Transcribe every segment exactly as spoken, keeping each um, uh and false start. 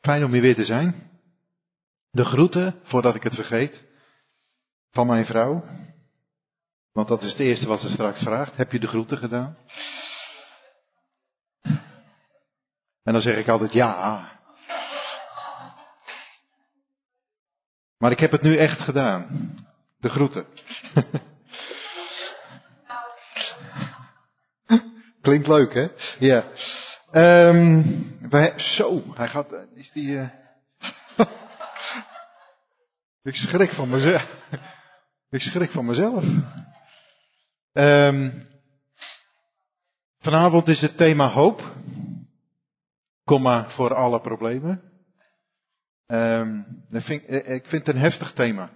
Fijn om hier weer te zijn. De groeten, voordat ik het vergeet, van mijn vrouw. Want dat is het eerste wat ze straks vraagt. Heb je de groeten gedaan? En dan zeg ik altijd ja. Maar ik heb het nu echt gedaan. De groeten. Klinkt leuk, hè? Ja. Um, wij, zo, hij gaat, is die... Uh... ik schrik van mezelf. ik schrik van mezelf. Um, vanavond is het thema hoop. Komma voor alle problemen. Um, dat vind ik, ik vind het een heftig thema.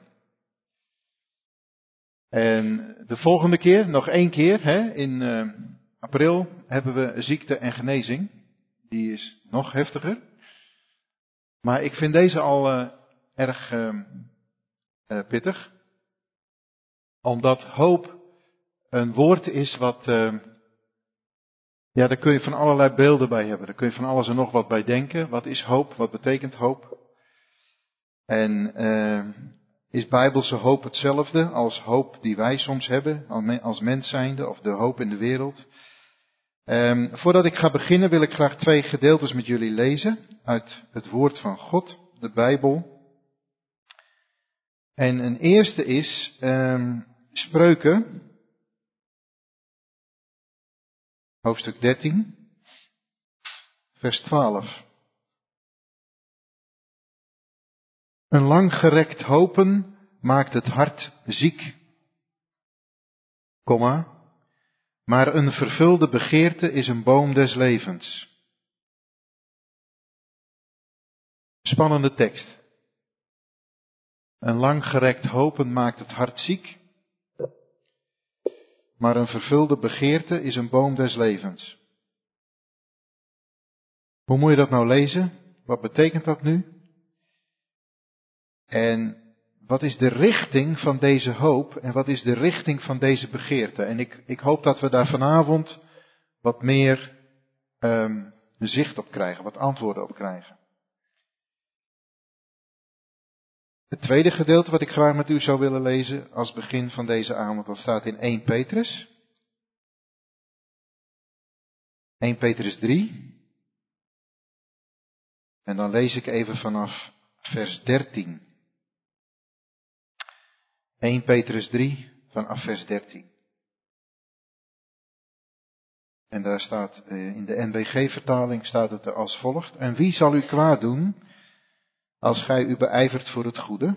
En de volgende keer, nog één keer, hè, in uh, april, hebben we ziekte en genezing. Die is nog heftiger. Maar ik vind deze al uh, erg uh, uh, pittig. Omdat hoop een woord is wat... Uh, ja, daar kun je van allerlei beelden bij hebben. Daar kun je van alles en nog wat bij denken. Wat is hoop? Wat betekent hoop? En uh, is bijbelse hoop hetzelfde als hoop die wij soms hebben als mens zijnde, of de hoop in de wereld? Um, voordat ik ga beginnen wil ik graag twee gedeeltes met jullie lezen uit het woord van God, de Bijbel. En een eerste is um, Spreuken, hoofdstuk dertien, vers twaalf. Een langgerekt hopen maakt het hart ziek, komma, maar een vervulde begeerte is een boom des levens. Spannende tekst. Een langgerekt hopen maakt het hart ziek, maar een vervulde begeerte is een boom des levens. Hoe moet je dat nou lezen? Wat betekent dat nu? En wat is de richting van deze hoop en wat is de richting van deze begeerte? En ik, ik hoop dat we daar vanavond wat meer um, zicht op krijgen, wat antwoorden op krijgen. Het tweede gedeelte wat ik graag met u zou willen lezen als begin van deze avond, dat staat in eerste Petrus. eerste Petrus drie. En dan lees ik even vanaf vers dertien. eerste Petrus drie, vanaf vers dertien. En daar staat, in de N B G-vertaling staat het er als volgt. En wie zal u kwaad doen als gij u beijvert voor het goede?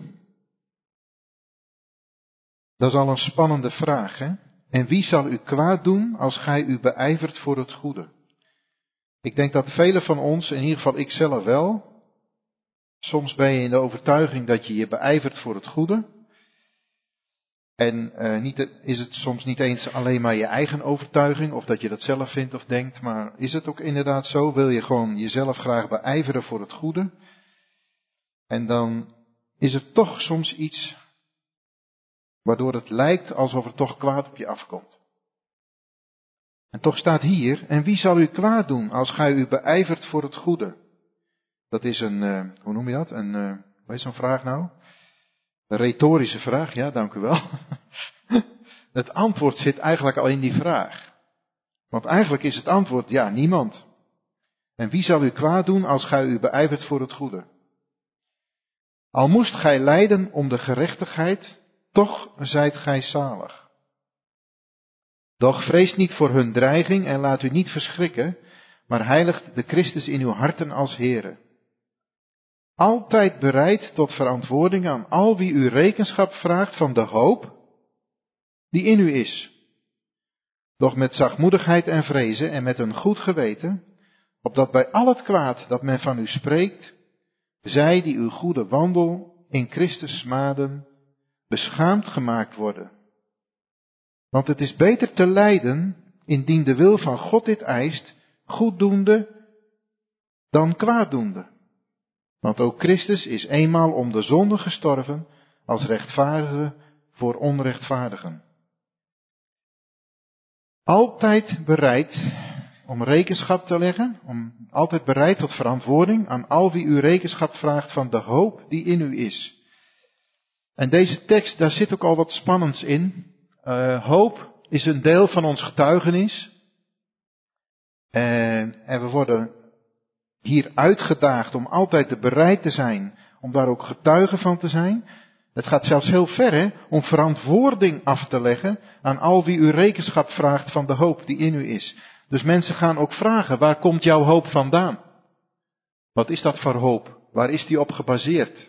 Dat is al een spannende vraag, hè? En wie zal u kwaad doen als gij u beijvert voor het goede? Ik denk dat velen van ons, in ieder geval ik zelf wel, soms ben je in de overtuiging dat je je beijvert voor het goede. En uh, niet, is het soms niet eens alleen maar je eigen overtuiging, of dat je dat zelf vindt of denkt, maar is het ook inderdaad zo? Wil je gewoon jezelf graag beijveren voor het goede? En dan is er toch soms iets waardoor het lijkt alsof er toch kwaad op je afkomt. En toch staat hier, en wie zal u kwaad doen als gij u beijvert voor het goede? Dat is een, uh, hoe noem je dat? Een, uh, wat is zo'n vraag nou? Een retorische vraag, ja, dank u wel. Het antwoord zit eigenlijk al in die vraag. Want eigenlijk is het antwoord, ja, niemand. En wie zal u kwaad doen als gij u beijvert voor het goede? Al moest gij lijden om de gerechtigheid, toch zijt gij zalig. Doch vrees niet voor hun dreiging en laat u niet verschrikken, maar heiligt de Christus in uw harten als Heere. Altijd bereid tot verantwoording aan al wie u rekenschap vraagt van de hoop die in u is. Doch met zachtmoedigheid en vrezen en met een goed geweten, opdat bij al het kwaad dat men van u spreekt, zij die uw goede wandel in Christus smaden, beschaamd gemaakt worden. Want het is beter te lijden, indien de wil van God dit eist, goeddoende dan kwaaddoende. Want ook Christus is eenmaal om de zonde gestorven, als rechtvaardige voor onrechtvaardigen. Altijd bereid om rekenschap te leggen, om altijd bereid tot verantwoording aan al wie u rekenschap vraagt van de hoop die in u is. En deze tekst, daar zit ook al wat spannends in. Uh, hoop is een deel van ons getuigenis. En, en we worden hier uitgedaagd om altijd bereid te zijn om daar ook getuige van te zijn. Het gaat zelfs heel ver, hè, om verantwoording af te leggen aan al wie u rekenschap vraagt van de hoop die in u is. Dus mensen gaan ook vragen, waar komt jouw hoop vandaan? Wat is dat voor hoop? Waar is die op gebaseerd?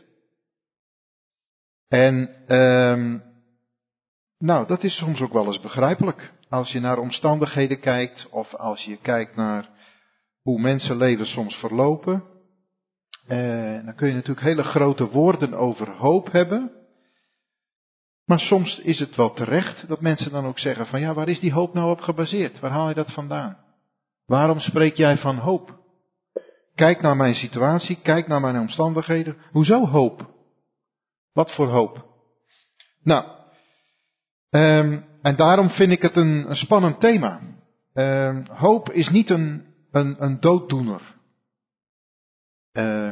En, um, nou, dat is soms ook wel eens begrijpelijk. Als je naar omstandigheden kijkt, of als je kijkt naar hoe mensenlevens soms verlopen. Uh, dan kun je natuurlijk hele grote woorden over hoop hebben. Maar soms is het wel terecht dat mensen dan ook zeggen van ja, waar is die hoop nou op gebaseerd? Waar haal je dat vandaan? Waarom spreek jij van hoop? Kijk naar mijn situatie, kijk naar mijn omstandigheden. Hoezo hoop? Wat voor hoop? Nou, um, en daarom vind ik het een, een spannend thema. Um, hoop is niet een, een, een dooddoener. Uh,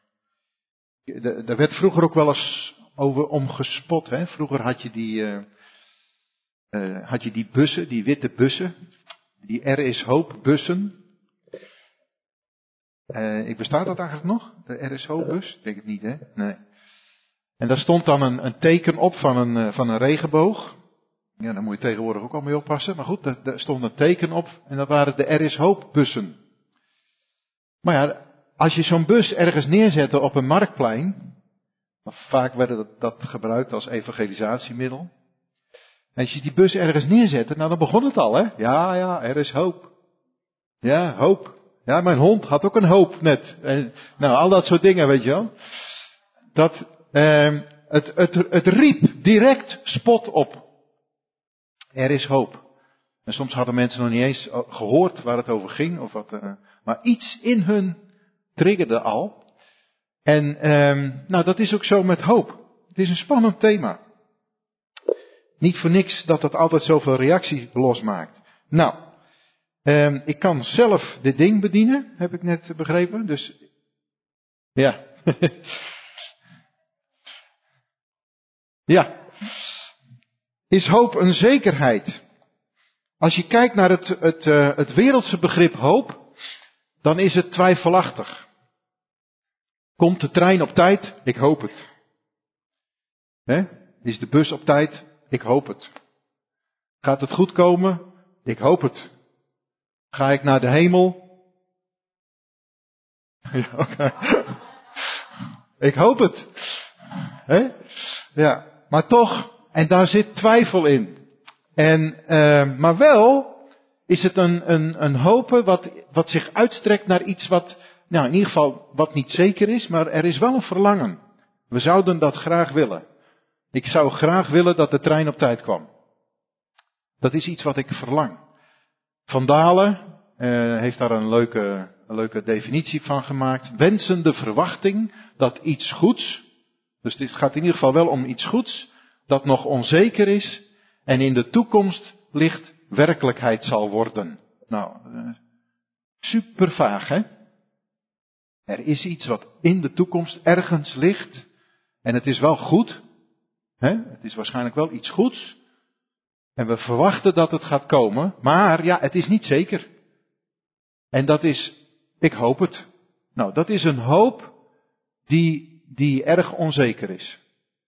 er werd vroeger ook wel eens over om gespot. Hè? Vroeger had je die, uh, uh, had je die bussen, die witte bussen. Die Er is Hoop bussen. Uh, ik bestaat dat eigenlijk nog? De Er is Hoop bus? Ik denk het niet, hè? Nee. En daar stond dan een, een teken op van een, uh, van een regenboog. Ja, daar moet je tegenwoordig ook al mee oppassen. Maar goed, daar, daar stond een teken op. En dat waren de Er is Hoop bussen. Maar ja, als je zo'n bus ergens neerzette op een marktplein. Vaak werd dat, dat gebruikt als evangelisatiemiddel. En als je die bus ergens neerzette, nou dan begon het al, hè? Ja, ja, er is hoop. Ja, hoop. Ja, mijn hond had ook een hoop net. En, nou, al dat soort dingen, weet je wel. Dat, eh, het, het, het riep direct spot op. Er is hoop. En soms hadden mensen nog niet eens gehoord waar het over ging. Of wat, uh, maar iets in hun triggerde al. En um, nou, dat is ook zo met hoop. Het is een spannend thema. Niet voor niks dat dat altijd zoveel reactie losmaakt. Nou, um, ik kan zelf dit ding bedienen, heb ik net begrepen. Dus, ja. Ja. Is hoop een zekerheid? Als je kijkt naar het, het, uh, het wereldse begrip hoop, dan is het twijfelachtig. Komt de trein op tijd? Ik hoop het. He? Is de bus op tijd? Ik hoop het. Gaat het goed komen? Ik hoop het. Ga ik naar de hemel? Ja, okay. Ik hoop het. He? Ja, maar toch, en daar zit twijfel in. En, uh, maar wel is het een, een, een hopen wat, wat zich uitstrekt naar iets wat, nou in ieder geval wat niet zeker is, maar er is wel een verlangen. We zouden dat graag willen. Ik zou graag willen dat de trein op tijd kwam. Dat is iets wat ik verlang. Van Dalen uh, heeft daar een leuke, een leuke definitie van gemaakt. Wensende verwachting dat iets goeds, dus dit gaat in ieder geval wel om iets goeds, dat nog onzeker is en in de toekomst ligt werkelijkheid zal worden. Nou, uh, super vaag, hè? Er is iets wat in de toekomst ergens ligt. En het is wel goed. Hè? Het is waarschijnlijk wel iets goeds. En we verwachten dat het gaat komen. Maar ja, het is niet zeker. En dat is, ik hoop het. Nou, dat is een hoop die, die erg onzeker is.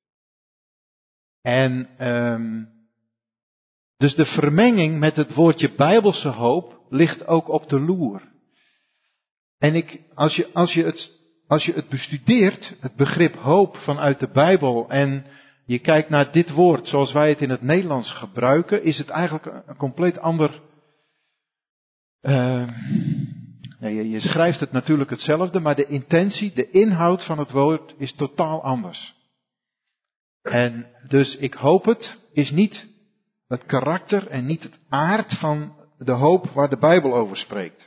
En um, dus de vermenging met het woordje bijbelse hoop ligt ook op de loer. En ik, als je, als je het, als je het bestudeert, het begrip hoop vanuit de Bijbel, en je kijkt naar dit woord zoals wij het in het Nederlands gebruiken, is het eigenlijk een, een compleet ander, uh, nee, je, je schrijft het natuurlijk hetzelfde, maar de intentie, de inhoud van het woord is totaal anders. En dus ik hoop het, is niet het karakter en niet het aard van de hoop waar de Bijbel over spreekt.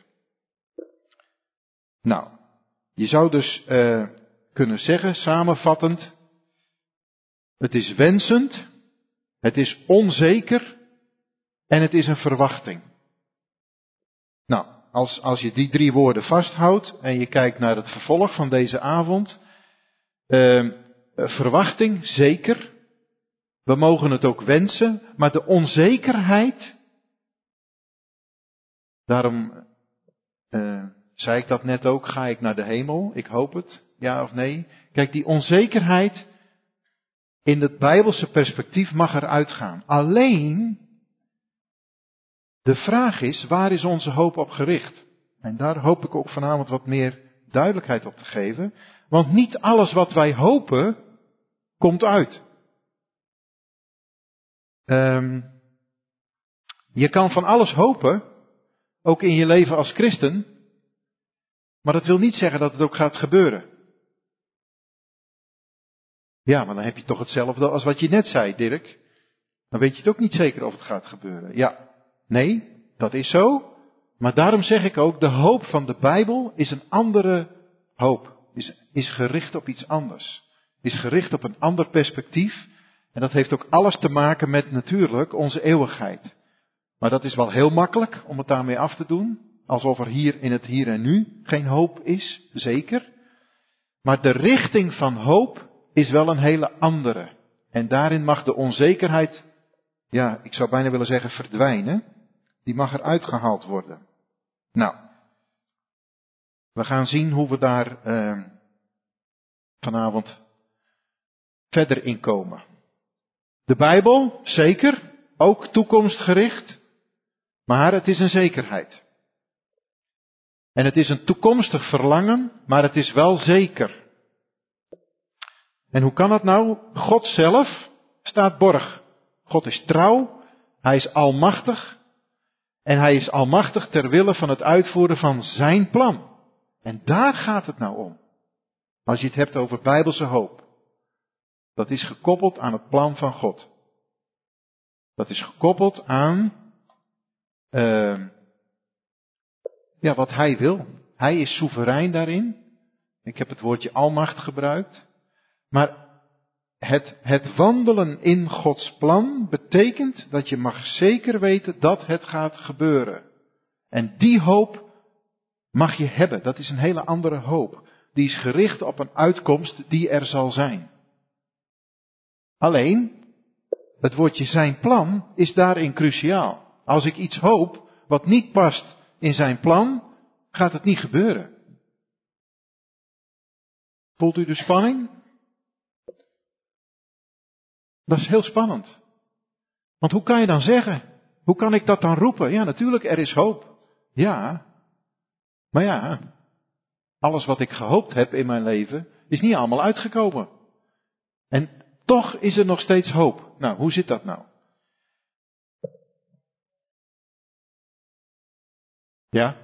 Nou, je zou dus uh, kunnen zeggen, samenvattend, het is wensend, het is onzeker en het is een verwachting. Nou, als, als je die drie woorden vasthoudt en je kijkt naar het vervolg van deze avond. Uh, verwachting, zeker. We mogen het ook wensen, maar de onzekerheid. Daarom uh, zei ik dat net ook, ga ik naar de hemel? Ik hoop het, ja of nee? Kijk, die onzekerheid in het Bijbelse perspectief mag eruit gaan. Alleen, de vraag is, waar is onze hoop op gericht? En daar hoop ik ook vanavond wat meer duidelijkheid op te geven. Want niet alles wat wij hopen, komt uit. Um, je kan van alles hopen, ook in je leven als christen. Maar dat wil niet zeggen dat het ook gaat gebeuren. Ja, maar dan heb je toch hetzelfde als wat je net zei, Dirk. Dan weet je het ook niet zeker of het gaat gebeuren. Ja, nee, dat is zo. Maar daarom zeg ik ook, de hoop van de Bijbel is een andere hoop. Is, is gericht op iets anders. Is gericht op een ander perspectief. En dat heeft ook alles te maken met natuurlijk onze eeuwigheid. Maar dat is wel heel makkelijk om het daarmee af te doen. Alsof er hier in het hier en nu geen hoop is, zeker. Maar de richting van hoop is wel een hele andere. En daarin mag de onzekerheid, ja, ik zou bijna willen zeggen verdwijnen. Die mag eruit gehaald worden. Nou, we gaan zien hoe we daar uh, vanavond verder in komen. De Bijbel, zeker, ook toekomstgericht, maar het is een zekerheid. En het is een toekomstig verlangen, maar het is wel zeker. En hoe kan dat nou? God zelf staat borg. God is trouw, hij is almachtig en hij is almachtig ter wille van het uitvoeren van zijn plan. En daar gaat het nou om. Als je het hebt over bijbelse hoop. Dat is gekoppeld aan het plan van God. Dat is gekoppeld aan uh, ja, wat hij wil. Hij is soeverein daarin. Ik heb het woordje almacht gebruikt. Maar het, het wandelen in Gods plan betekent dat je mag zeker weten dat het gaat gebeuren. En die hoop mag je hebben. Dat is een hele andere hoop. Die is gericht op een uitkomst die er zal zijn. Alleen, het woordje zijn plan is daarin cruciaal. Als ik iets hoop wat niet past in zijn plan, gaat het niet gebeuren. Voelt u de spanning? Dat is heel spannend. Want hoe kan je dan zeggen? Hoe kan ik dat dan roepen? Ja, natuurlijk, er is hoop. Ja. Maar ja, alles wat ik gehoopt heb in mijn leven is niet allemaal uitgekomen. En toch is er nog steeds hoop. Nou, hoe zit dat nou? Ja?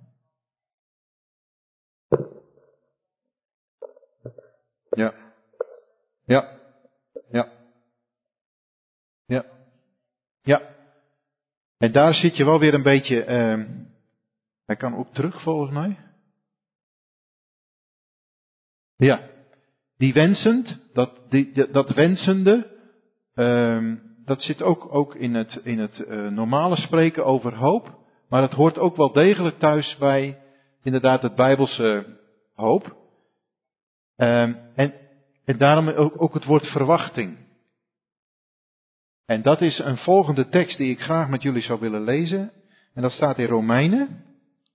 Ja. Ja. Ja. Ja. Ja. En daar zit je wel weer een beetje, uh, hij kan ook terug volgens mij. Ja. Die wensend, dat, die, dat wensende, uh, dat zit ook, ook in het, in het uh, normale spreken over hoop. Maar het hoort ook wel degelijk thuis bij inderdaad het Bijbelse hoop. Uh, en, en daarom ook, ook het woord verwachting. En dat is een volgende tekst die ik graag met jullie zou willen lezen. En dat staat in Romeinen.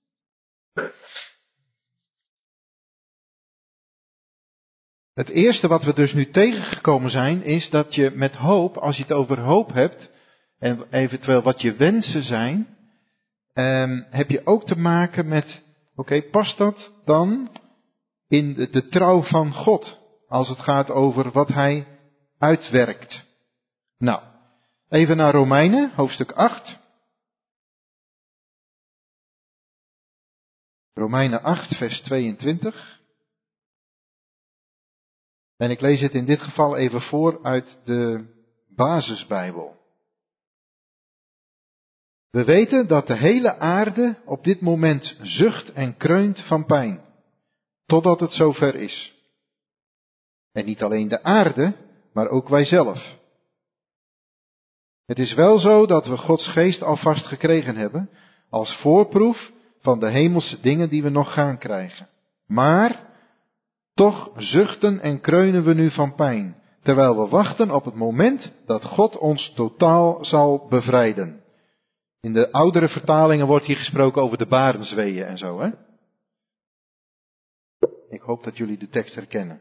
Het eerste wat we dus nu tegengekomen zijn, is dat je met hoop, als je het over hoop hebt, en eventueel wat je wensen zijn, eh, heb je ook te maken met, oké, okay, past dat dan in de, de trouw van God, als het gaat over wat hij uitwerkt. Nou, even naar Romeinen, hoofdstuk acht. Romeinen acht, vers tweeëntwintig. En ik lees het in dit geval even voor uit de basisbijbel. We weten dat de hele aarde op dit moment zucht en kreunt van pijn, totdat het zover is. En niet alleen de aarde, maar ook wij zelf. Het is wel zo dat we Gods geest alvast gekregen hebben, als voorproef van de hemelse dingen die we nog gaan krijgen. Maar toch zuchten en kreunen we nu van pijn, terwijl we wachten op het moment dat God ons totaal zal bevrijden. In de oudere vertalingen wordt hier gesproken over de barensweeën en zo, hè? Ik hoop dat jullie de tekst herkennen.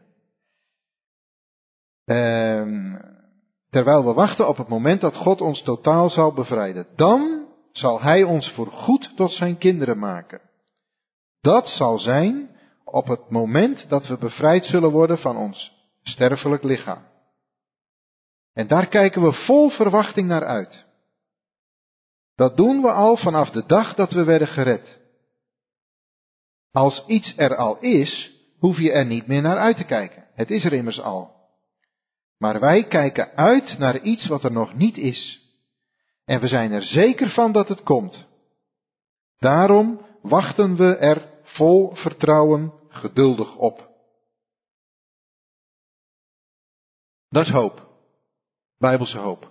Ehm, terwijl we wachten op het moment dat God ons totaal zal bevrijden. Dan zal Hij ons voorgoed tot zijn kinderen maken. Dat zal zijn op het moment dat we bevrijd zullen worden van ons sterfelijk lichaam. En daar kijken we vol verwachting naar uit. Dat doen we al vanaf de dag dat we werden gered. Als iets er al is, hoef je er niet meer naar uit te kijken. Het is er immers al. Maar wij kijken uit naar iets wat er nog niet is. En we zijn er zeker van dat het komt. Daarom wachten we er vol vertrouwen geduldig op. Dat is hoop. Bijbelse hoop.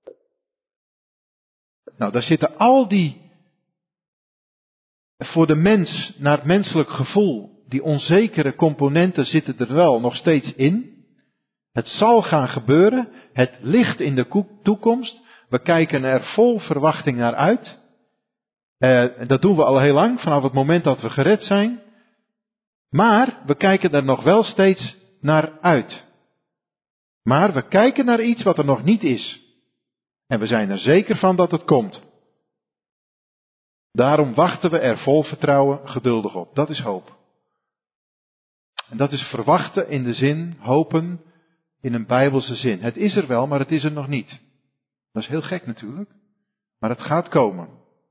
Nou, daar zitten al die, voor de mens, naar het menselijk gevoel, die onzekere componenten zitten er wel nog steeds in. Het zal gaan gebeuren. Het ligt in de toekomst. We kijken er vol verwachting naar uit. Uh, dat doen we al heel lang, vanaf het moment dat we gered zijn. Maar we kijken er nog wel steeds naar uit. Maar we kijken naar iets wat er nog niet is. En we zijn er zeker van dat het komt. Daarom wachten we er vol vertrouwen geduldig op. Dat is hoop. En dat is verwachten in de zin, hopen in een bijbelse zin. Het is er wel, maar het is er nog niet. Dat is heel gek natuurlijk. Maar het gaat komen.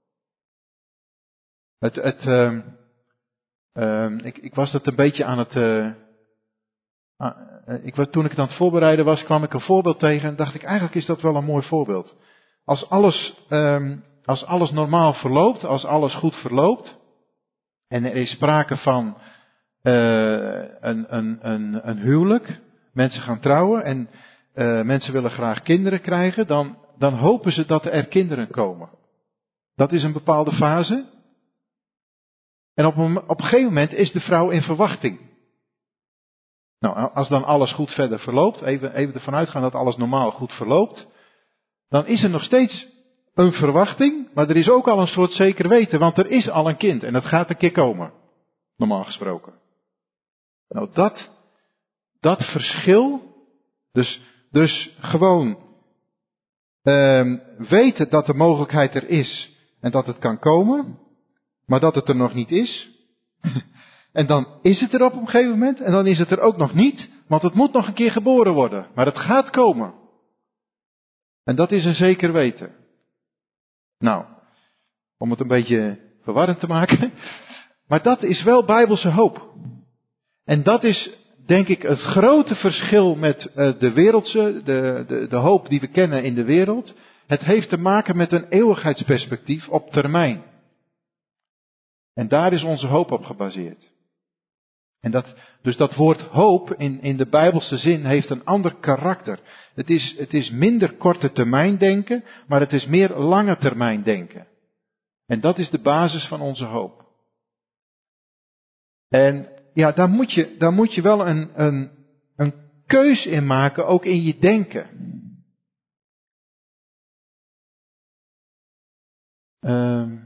Het, het, uh, uh, ik, ik was dat een beetje aan het... Uh, uh, ik, toen ik het aan het voorbereiden was, kwam ik een voorbeeld tegen en dacht ik, eigenlijk is dat wel een mooi voorbeeld. Als alles, um, als alles normaal verloopt, als alles goed verloopt, en er is sprake van uh, een, een, een, een huwelijk, mensen gaan trouwen en uh, mensen willen graag kinderen krijgen, dan, dan hopen ze dat er kinderen komen. Dat is een bepaalde fase. En op een, op een gegeven moment is de vrouw in verwachting. Nou, als dan alles goed verder verloopt, even, even ervan uitgaan dat alles normaal goed verloopt, dan is er nog steeds een verwachting, maar er is ook al een soort zeker weten, want er is al een kind en dat gaat een keer komen. Normaal gesproken. Nou, dat, dat verschil, dus, dus gewoon uh, weten dat de mogelijkheid er is en dat het kan komen, maar dat het er nog niet is. En dan is het er op een gegeven moment en dan is het er ook nog niet, want het moet nog een keer geboren worden, maar het gaat komen. En dat is een zeker weten. Nou, om het een beetje verwarrend te maken, maar dat is wel bijbelse hoop. En dat is, denk ik, het grote verschil met uh, de wereldse, de, de, de hoop die we kennen in de wereld. Het heeft te maken met een eeuwigheidsperspectief op termijn. En daar is onze hoop op gebaseerd. En dat, dus dat woord hoop in, in de Bijbelse zin heeft een ander karakter. Het is, het is minder korte termijn denken, maar het is meer lange termijn denken. En dat is de basis van onze hoop. En ja, daar moet je, daar moet je wel een, een, een keus in maken, ook in je denken. Uh,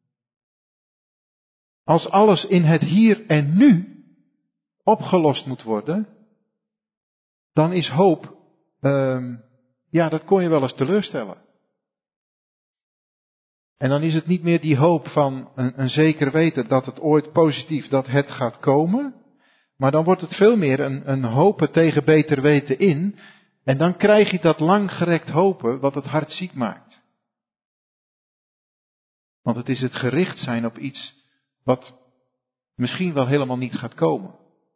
als alles in het hier en nu opgelost moet worden, dan is hoop, uh, ja, dat kon je wel eens teleurstellen. En dan is het niet meer die hoop van een, een zeker weten dat het ooit positief, dat het gaat komen. Maar dan wordt het veel meer een, een hopen tegen beter weten in. En dan krijg je dat langgerekt hopen wat het hart ziek maakt. Want het is het gericht zijn op iets wat misschien wel helemaal niet gaat komen.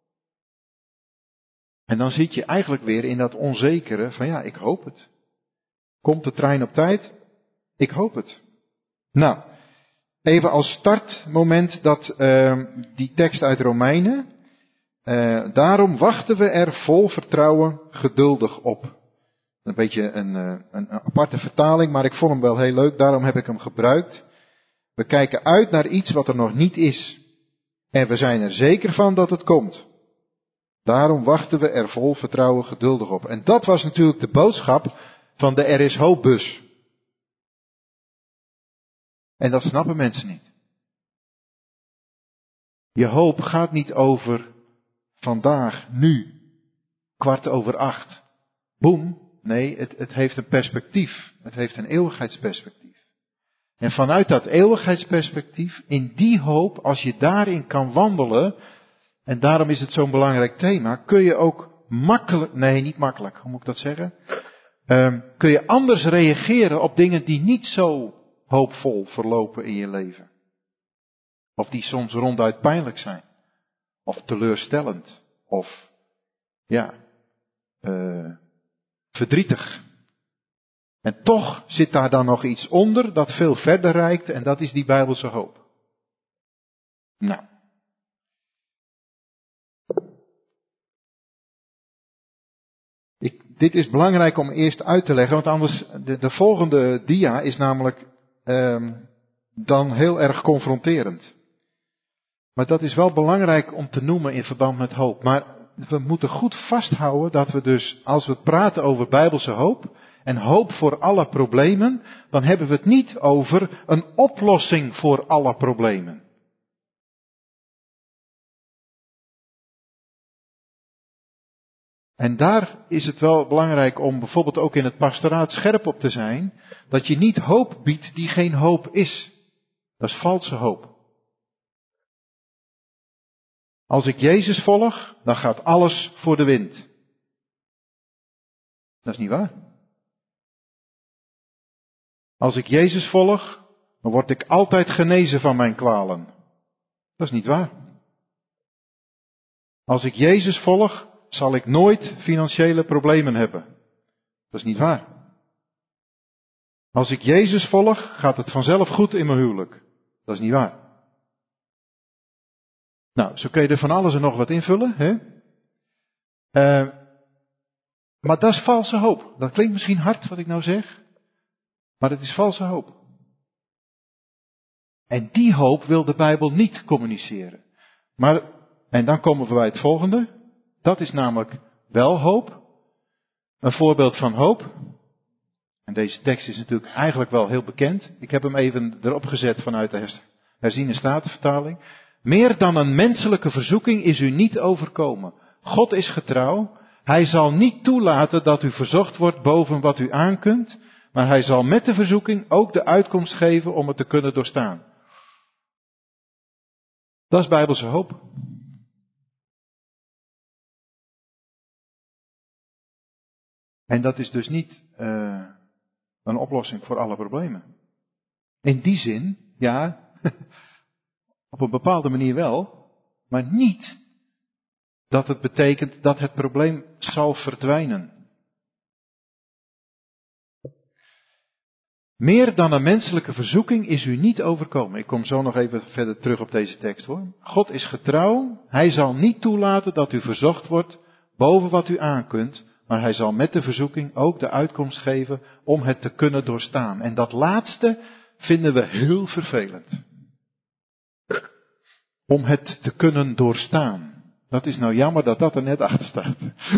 En dan zit je eigenlijk weer in dat onzekere van ja, ik hoop het. Komt de trein op tijd? Ik hoop het. Nou, even als startmoment dat uh, die tekst uit Romeinen. Uh, daarom wachten we er vol vertrouwen geduldig op. Een beetje een, uh, een aparte vertaling, maar ik vond hem wel heel leuk, daarom heb ik hem gebruikt. We kijken uit naar iets wat er nog niet is. En we zijn er zeker van dat het komt. Daarom wachten we er vol vertrouwen geduldig op. En dat was natuurlijk de boodschap van de Er is hoopbus. En dat snappen mensen niet. Je hoop gaat niet over vandaag, nu, kwart over acht. Boem. Nee, het, het heeft een perspectief. Het heeft een eeuwigheidsperspectief. En vanuit dat eeuwigheidsperspectief, in die hoop, als je daarin kan wandelen, en daarom is het zo'n belangrijk thema, kun je ook makkelijk, nee niet makkelijk, hoe moet ik dat zeggen? Um, kun je anders reageren op dingen die niet zo hoopvol verlopen in je leven. Of die soms ronduit pijnlijk zijn. Of teleurstellend. Of, ja, uh, verdrietig. En toch zit daar dan nog iets onder dat veel verder reikt en dat is die Bijbelse hoop. Nou. Ik, dit is belangrijk om eerst uit te leggen, want anders, de, de volgende dia is namelijk um, dan heel erg confronterend. Maar dat is wel belangrijk om te noemen in verband met hoop. Maar we moeten goed vasthouden dat we dus, als we praten over Bijbelse hoop en hoop voor alle problemen, dan hebben we het niet over een oplossing voor alle problemen. En daar is het wel belangrijk om bijvoorbeeld ook in het pastoraat scherp op te zijn, dat je niet hoop biedt die geen hoop is. Dat is valse hoop. Als ik Jezus volg, dan gaat alles voor de wind. Dat is niet waar. Als ik Jezus volg, dan word ik altijd genezen van mijn kwalen. Dat is niet waar. Als ik Jezus volg, zal ik nooit financiële problemen hebben. Dat is niet waar. Als ik Jezus volg, gaat het vanzelf goed in mijn huwelijk. Dat is niet waar. Nou, zo kun je er van alles en nog wat invullen, hè? Uh, maar dat is valse hoop. Dat klinkt misschien hard wat ik nou zeg, maar het is valse hoop. En die hoop wil de Bijbel niet communiceren. Maar, en dan komen we bij het volgende. Dat is namelijk wel hoop. Een voorbeeld van hoop. En deze tekst is natuurlijk eigenlijk wel heel bekend. Ik heb hem even erop gezet vanuit de herziene statenvertaling. Meer dan een menselijke verzoeking is u niet overkomen. God is getrouw. Hij zal niet toelaten dat u verzocht wordt boven wat u aankunt. Maar hij zal met de verzoeking ook de uitkomst geven om het te kunnen doorstaan. Dat is Bijbelse hoop. En dat is dus niet uh, een oplossing voor alle problemen. In die zin, ja, op een bepaalde manier wel, maar niet dat het betekent dat het probleem zal verdwijnen. Meer dan een menselijke verzoeking is u niet overkomen. Ik kom zo nog even verder terug op deze tekst hoor. God is getrouw. Hij zal niet toelaten dat u verzocht wordt boven wat u aankunt. Maar hij zal met de verzoeking ook de uitkomst geven om het te kunnen doorstaan. En dat laatste vinden we heel vervelend. Om het te kunnen doorstaan. Dat is nou jammer dat dat er net achter staat.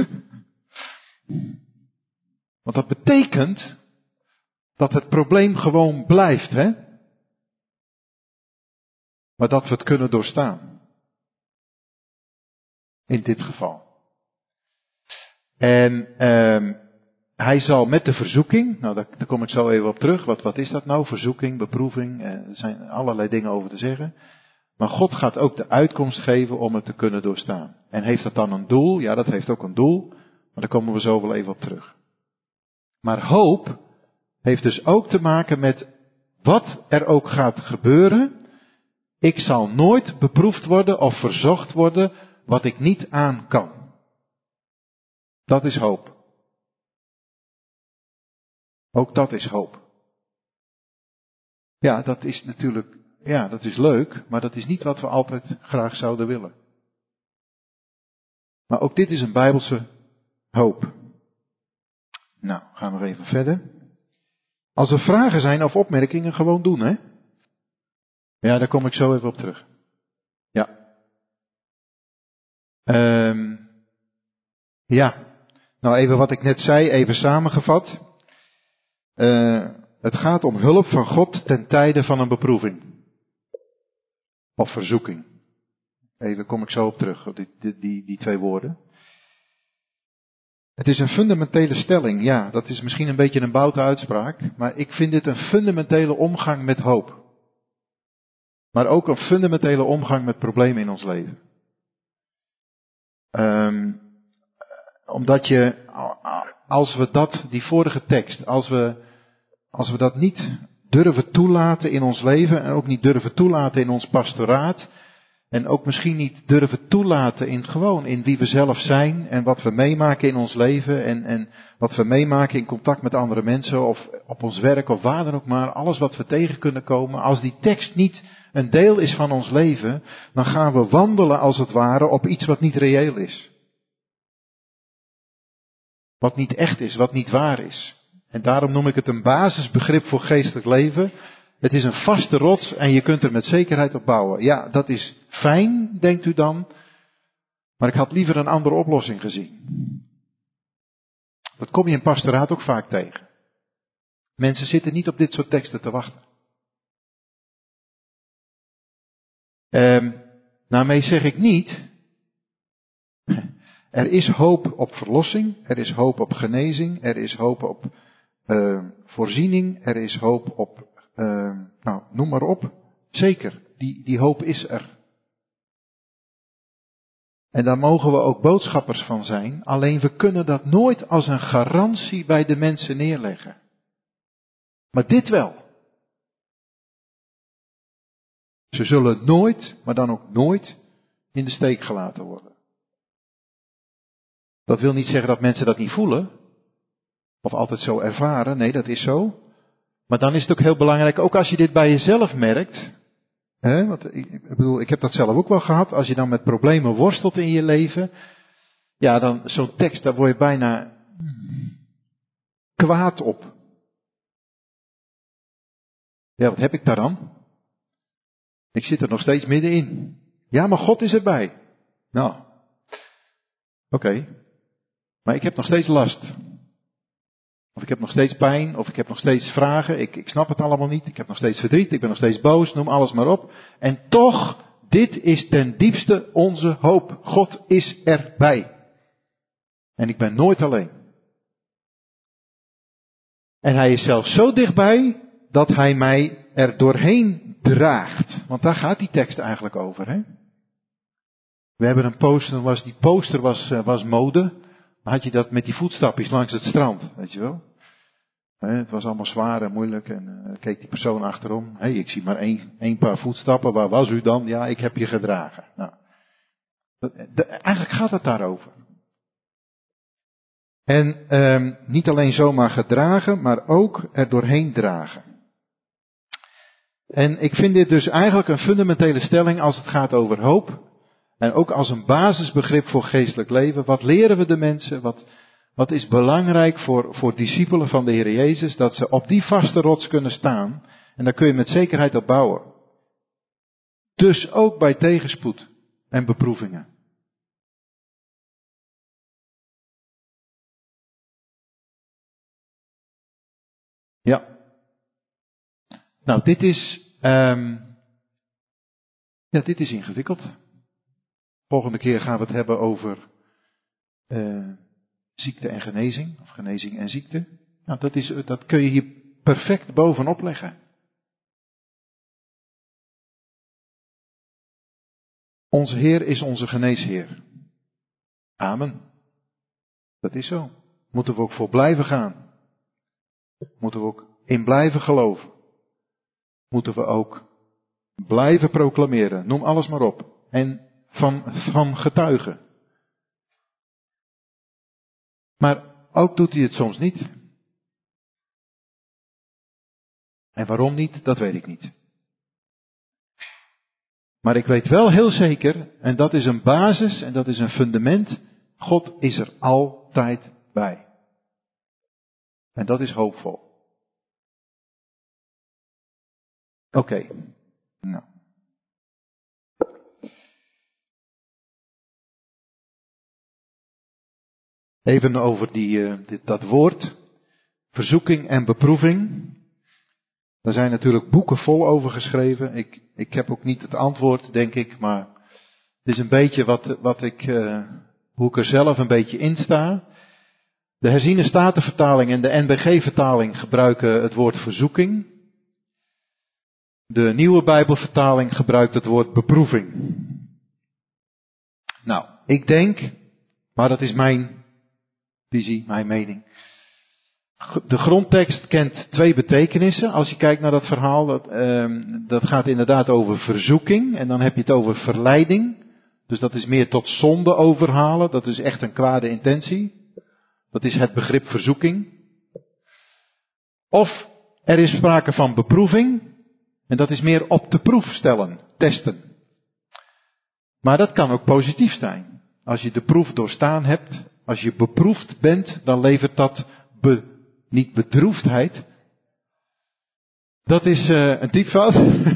Want dat betekent dat het probleem gewoon blijft, hè? Maar dat we het kunnen doorstaan. In dit geval. En um, hij zal met de verzoeking, nou daar, daar kom ik zo even op terug, wat, wat is dat nou? Verzoeking, beproeving, eh, er zijn allerlei dingen over te zeggen. Maar God gaat ook de uitkomst geven om het te kunnen doorstaan. En heeft dat dan een doel? Ja, dat heeft ook een doel, maar daar komen we zo wel even op terug. Maar hoop heeft dus ook te maken met wat er ook gaat gebeuren. Ik zal nooit beproefd worden of verzocht worden wat ik niet aan kan. Dat is hoop. Ook dat is hoop. Ja, dat is natuurlijk, ja, dat is leuk, maar dat is niet wat we altijd graag zouden willen. Maar ook dit is een Bijbelse hoop. Nou, gaan we even verder. Als er vragen zijn of opmerkingen, gewoon doen, hè. Ja, daar kom ik zo even op terug. Ja. Um, ja. Nou, even wat ik net zei, even samengevat. Uh, het gaat om hulp van God ten tijde van een beproeving. Of verzoeking. Even kom ik zo op terug, die, die, die, die twee woorden. Het is een fundamentele stelling, ja, dat is misschien een beetje een boute uitspraak, maar ik vind dit een fundamentele omgang met hoop. Maar ook een fundamentele omgang met problemen in ons leven. Um, omdat je, als we dat, die vorige tekst, als we, als we dat niet durven toelaten in ons leven en ook niet durven toelaten in ons pastoraat, en ook misschien niet durven toelaten in gewoon in wie we zelf zijn en wat we meemaken in ons leven en, en wat we meemaken in contact met andere mensen of op ons werk of waar dan ook maar, alles wat we tegen kunnen komen. Als die tekst niet een deel is van ons leven, dan gaan we wandelen als het ware op iets wat niet reëel is. Wat niet echt is, wat niet waar is. En daarom noem ik het een basisbegrip voor geestelijk leven. Het is een vaste rots en je kunt er met zekerheid op bouwen. Ja, dat is fijn, denkt u dan. Maar ik had liever een andere oplossing gezien. Dat kom je in pastoraat ook vaak tegen. Mensen zitten niet op dit soort teksten te wachten. Um, daarmee zeg ik niet. Er is hoop op verlossing. Er is hoop op genezing. Er is hoop op uh, voorziening. Er is hoop op... Uh, nou, noem maar op. Zeker, die, die hoop is er. En daar mogen we ook boodschappers van zijn. Alleen we kunnen dat nooit als een garantie bij de mensen neerleggen. Maar dit wel. Ze zullen nooit, maar dan ook nooit, in de steek gelaten worden. Dat wil niet zeggen dat mensen dat niet voelen. Of altijd zo ervaren. Nee, dat is zo. Maar dan is het ook heel belangrijk, ook als je dit bij jezelf merkt. Hè, want ik, ik bedoel, ik heb dat zelf ook wel gehad. Als je dan met problemen worstelt in je leven. Ja, dan zo'n tekst, daar word je bijna kwaad op. Ja, wat heb ik daar dan? Ik zit er nog steeds middenin. Ja, maar God is erbij. Nou, oké. Okay. Maar ik heb nog steeds last. Of ik heb nog steeds pijn, of ik heb nog steeds vragen, ik, ik snap het allemaal niet, ik heb nog steeds verdriet, ik ben nog steeds boos, noem alles maar op. En toch, dit is ten diepste onze hoop. God is erbij. En ik ben nooit alleen. En hij is zelfs zo dichtbij, dat hij mij er doorheen draagt. Want daar gaat die tekst eigenlijk over, hè. We hebben een poster, was, die poster was, was mode. Dan had je dat met die voetstapjes langs het strand, weet je wel. He, het was allemaal zwaar en moeilijk en uh, keek die persoon achterom. Hé, hey, ik zie maar één, één paar voetstappen, waar was u dan? Ja, ik heb je gedragen. Nou, dat, de, eigenlijk gaat het daarover. En um, niet alleen zomaar gedragen, maar ook er doorheen dragen. En ik vind dit dus eigenlijk een fundamentele stelling als het gaat over hoop. En ook als een basisbegrip voor geestelijk leven. Wat leren we de mensen? Wat, wat is belangrijk voor, voor discipelen van de Heer Jezus? Dat ze op die vaste rots kunnen staan. En daar kun je met zekerheid op bouwen. Dus ook bij tegenspoed en beproevingen. Ja. Nou, dit is, um, ja, dit is ingewikkeld. Volgende keer gaan we het hebben over uh, ziekte en genezing, of genezing en ziekte. Nou, dat, is, dat kun je hier perfect bovenop leggen. Onze Heer is onze geneesheer. Amen. Dat is zo. Moeten we ook voor blijven gaan. Moeten we ook in blijven geloven. Moeten we ook blijven proclameren. Noem alles maar op. En van, van getuigen. Maar ook doet hij het soms niet. En waarom niet, dat weet ik niet. Maar ik weet wel heel zeker, en dat is een basis en dat is een fundament, God is er altijd bij. En dat is hoopvol. Oké. Okay. Nou. Even over die, uh, dit, dat woord, verzoeking en beproeving. Daar zijn natuurlijk boeken vol over geschreven. Ik, ik heb ook niet het antwoord, denk ik, maar het is een beetje wat, wat ik, uh, hoe ik er zelf een beetje in sta. De herziene statenvertaling en de N B G-vertaling gebruiken het woord verzoeking. De nieuwe Bijbelvertaling gebruikt het woord beproeving. Nou, ik denk, maar dat is mijn visie, mijn mening. De grondtekst kent twee betekenissen. Als je kijkt naar dat verhaal, dat, um, dat gaat inderdaad over verzoeking. En dan heb je het over verleiding. Dus dat is meer tot zonde overhalen. Dat is echt een kwade intentie. Dat is het begrip verzoeking. Of er is sprake van beproeving. En dat is meer op de proef stellen, testen. Maar dat kan ook positief zijn. Als je de proef doorstaan hebt, als je beproefd bent, dan levert dat be, niet bedroefdheid. Dat is uh, een typfout.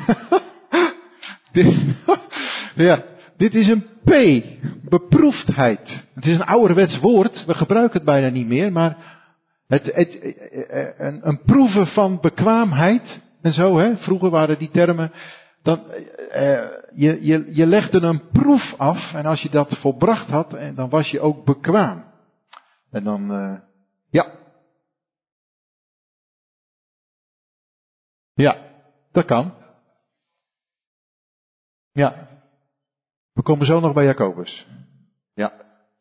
dit, ja, dit is een P, beproefdheid. Het is een ouderwets woord, we gebruiken het bijna niet meer, maar het, het, een, een proeven van bekwaamheid en zo, hè. Vroeger waren die termen. Dan, uh, je, je, je legde een proef af en als je dat volbracht had, dan was je ook bekwaam. En dan, uh, ja. Ja, dat kan. Ja. We komen zo nog bij Jacobus. Ja.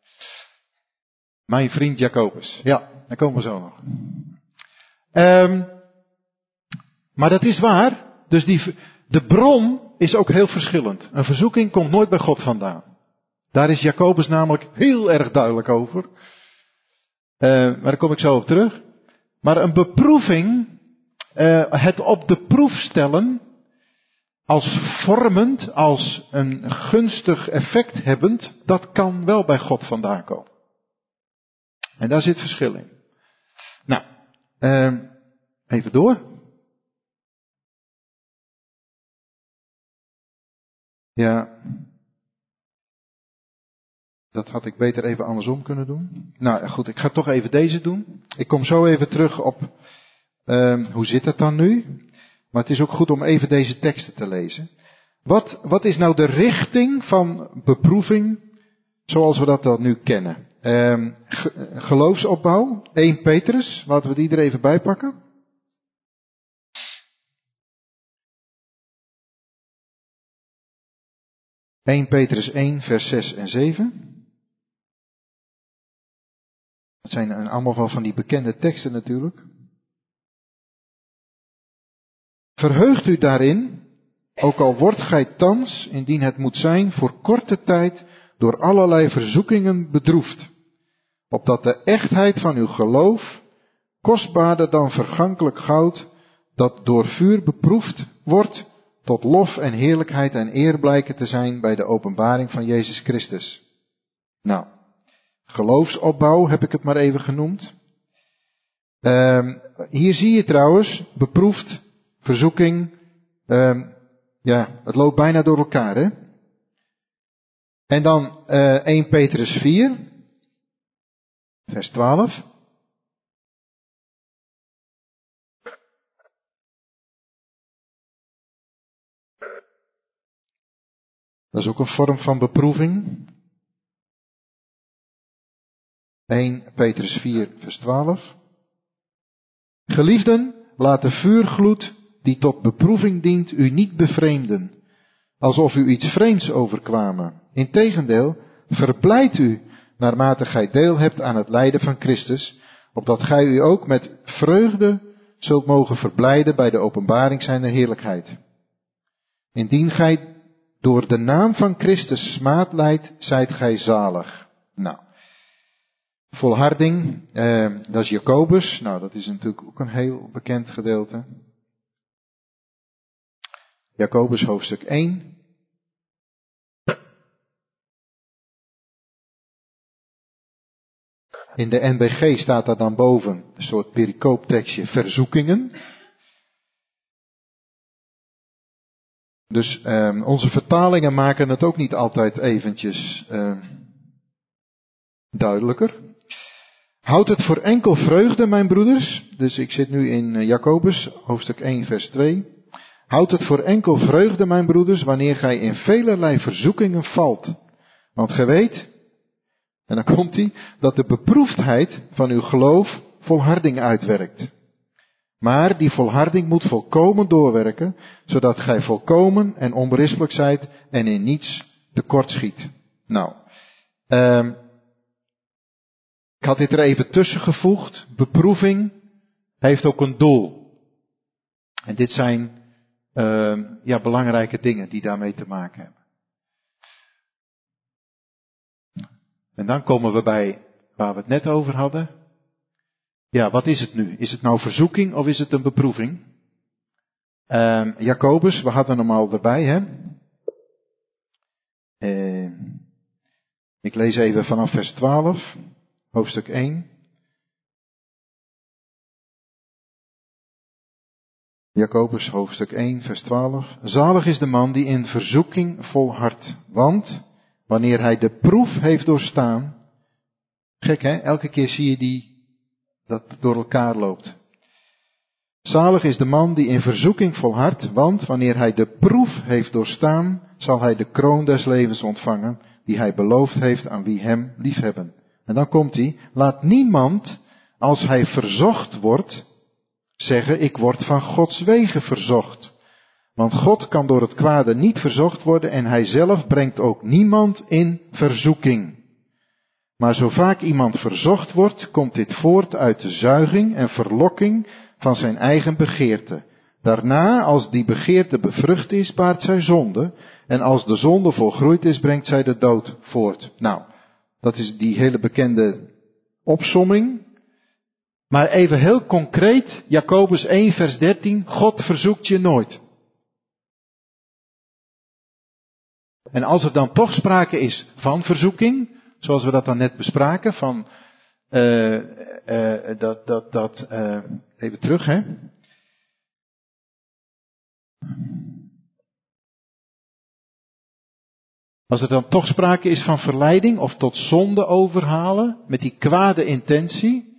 Mijn vriend Jacobus. Ja, daar komen we zo nog. Um, maar dat is waar. Dus die, de bron is ook heel verschillend. Een verzoeking komt nooit bij God vandaan. Daar is Jacobus namelijk heel erg duidelijk over. Uh, maar daar kom ik zo op terug. Maar een beproeving, uh, het op de proef stellen, als vormend, als een gunstig effect hebbend, dat kan wel bij God vandaan komen. En daar zit verschil in. Nou, uh, even door. Ja, dat had ik beter even andersom kunnen doen. Nou goed, ik ga toch even deze doen. Ik kom zo even terug op, uh, hoe zit het dan nu? Maar het is ook goed om even deze teksten te lezen. Wat, wat is nou de richting van beproeving zoals we dat dan nu kennen? Uh, ge, geloofsopbouw, Eerste Petrus, laten we die er even bij pakken. Eerste Petrus één, vers zes en zeven. Dat zijn allemaal wel van die bekende teksten natuurlijk. Verheugt u daarin, ook al wordt gij thans, indien het moet zijn, voor korte tijd door allerlei verzoekingen bedroefd, opdat de echtheid van uw geloof, kostbaarder dan vergankelijk goud, dat door vuur beproefd wordt, tot lof en heerlijkheid en eer blijken te zijn bij de openbaring van Jezus Christus. Nou, geloofsopbouw heb ik het maar even genoemd. Uh, hier zie je trouwens, beproefd, verzoeking, uh, ja, het loopt bijna door elkaar, hè. En dan uh, Eerste Petrus vier, vers twaalf. Dat is ook een vorm van beproeving. Eerste Petrus vier, vers twaalf. Geliefden, laat de vuurgloed die tot beproeving dient u niet bevreemden, alsof u iets vreemds overkwamen. Integendeel, verblijd u naarmate gij deel hebt aan het lijden van Christus, opdat gij u ook met vreugde zult mogen verblijden bij de openbaring zijner heerlijkheid. Indien gij door de naam van Christus smaad lijdt, zijt gij zalig. Nou, volharding, eh, dat is Jacobus. Nou, dat is natuurlijk ook een heel bekend gedeelte. Jacobus hoofdstuk één. In de N B G staat daar dan boven een soort pericooptekstje verzoekingen. Dus uh, onze vertalingen maken het ook niet altijd eventjes uh, duidelijker. Houd het voor enkel vreugde, mijn broeders. Dus ik zit nu in Jacobus, hoofdstuk één, vers twee. Houd het voor enkel vreugde, mijn broeders, wanneer gij in velerlei verzoekingen valt. Want gij weet, en dan komt hij, dat de beproefdheid van uw geloof volharding uitwerkt. Maar die volharding moet volkomen doorwerken, zodat gij volkomen en onberispelijk zijt en in niets tekortschiet. Nou, um, ik had dit er even tussen gevoegd. Beproeving heeft ook een doel. En dit zijn uh, ja, belangrijke dingen die daarmee te maken hebben. En dan komen we bij waar we het net over hadden. Ja, wat is het nu? Is het nou verzoeking of is het een beproeving? Uh, Jacobus, we hadden hem al erbij, hè? Uh, ik lees even vanaf vers twaalf, hoofdstuk één. Jacobus, hoofdstuk één, vers twaalf. Zalig is de man die in verzoeking volhardt, want wanneer hij de proef heeft doorstaan, gek hè, elke keer zie je die, dat door elkaar loopt. Zalig is de man die in verzoeking volhardt, want wanneer hij de proef heeft doorstaan, zal hij de kroon des levens ontvangen, die hij beloofd heeft aan wie hem liefhebben. En dan komt hij, laat niemand, als hij verzocht wordt, zeggen, ik word van Gods wegen verzocht. Want God kan door het kwade niet verzocht worden en hij zelf brengt ook niemand in verzoeking. Maar zo vaak iemand verzocht wordt, komt dit voort uit de zuiging en verlokking van zijn eigen begeerte. Daarna, als die begeerte bevrucht is, baart zij zonde. En als de zonde volgroeid is, brengt zij de dood voort. Nou, dat is die hele bekende opsomming. Maar even heel concreet, Jacobus één vers dertien, God verzoekt je nooit. En als er dan toch sprake is van verzoeking, zoals we dat dan net bespraken, van uh, uh, dat, dat, dat, uh, even terug hè. Als er dan toch sprake is van verleiding of tot zonde overhalen, met die kwade intentie,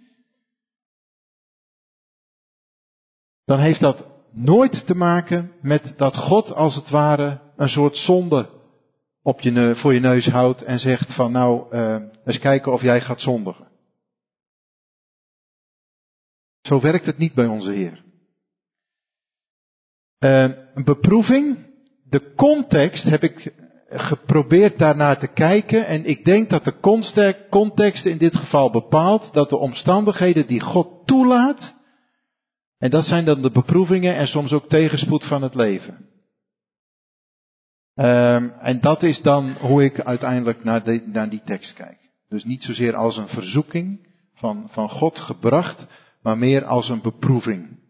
dan heeft dat nooit te maken met dat God als het ware een soort zonde op je neus, voor je neus houdt en zegt van nou, uh, eens kijken of jij gaat zondigen. Zo werkt het niet bij onze Heer. Uh, een beproeving, de context heb ik geprobeerd daarnaar te kijken en ik denk dat de context in dit geval bepaalt dat de omstandigheden die God toelaat, en dat zijn dan de beproevingen en soms ook tegenspoed van het leven. Um, en dat is dan hoe ik uiteindelijk naar, de, naar die tekst kijk. Dus niet zozeer als een verzoeking van, van God gebracht, maar meer als een beproeving.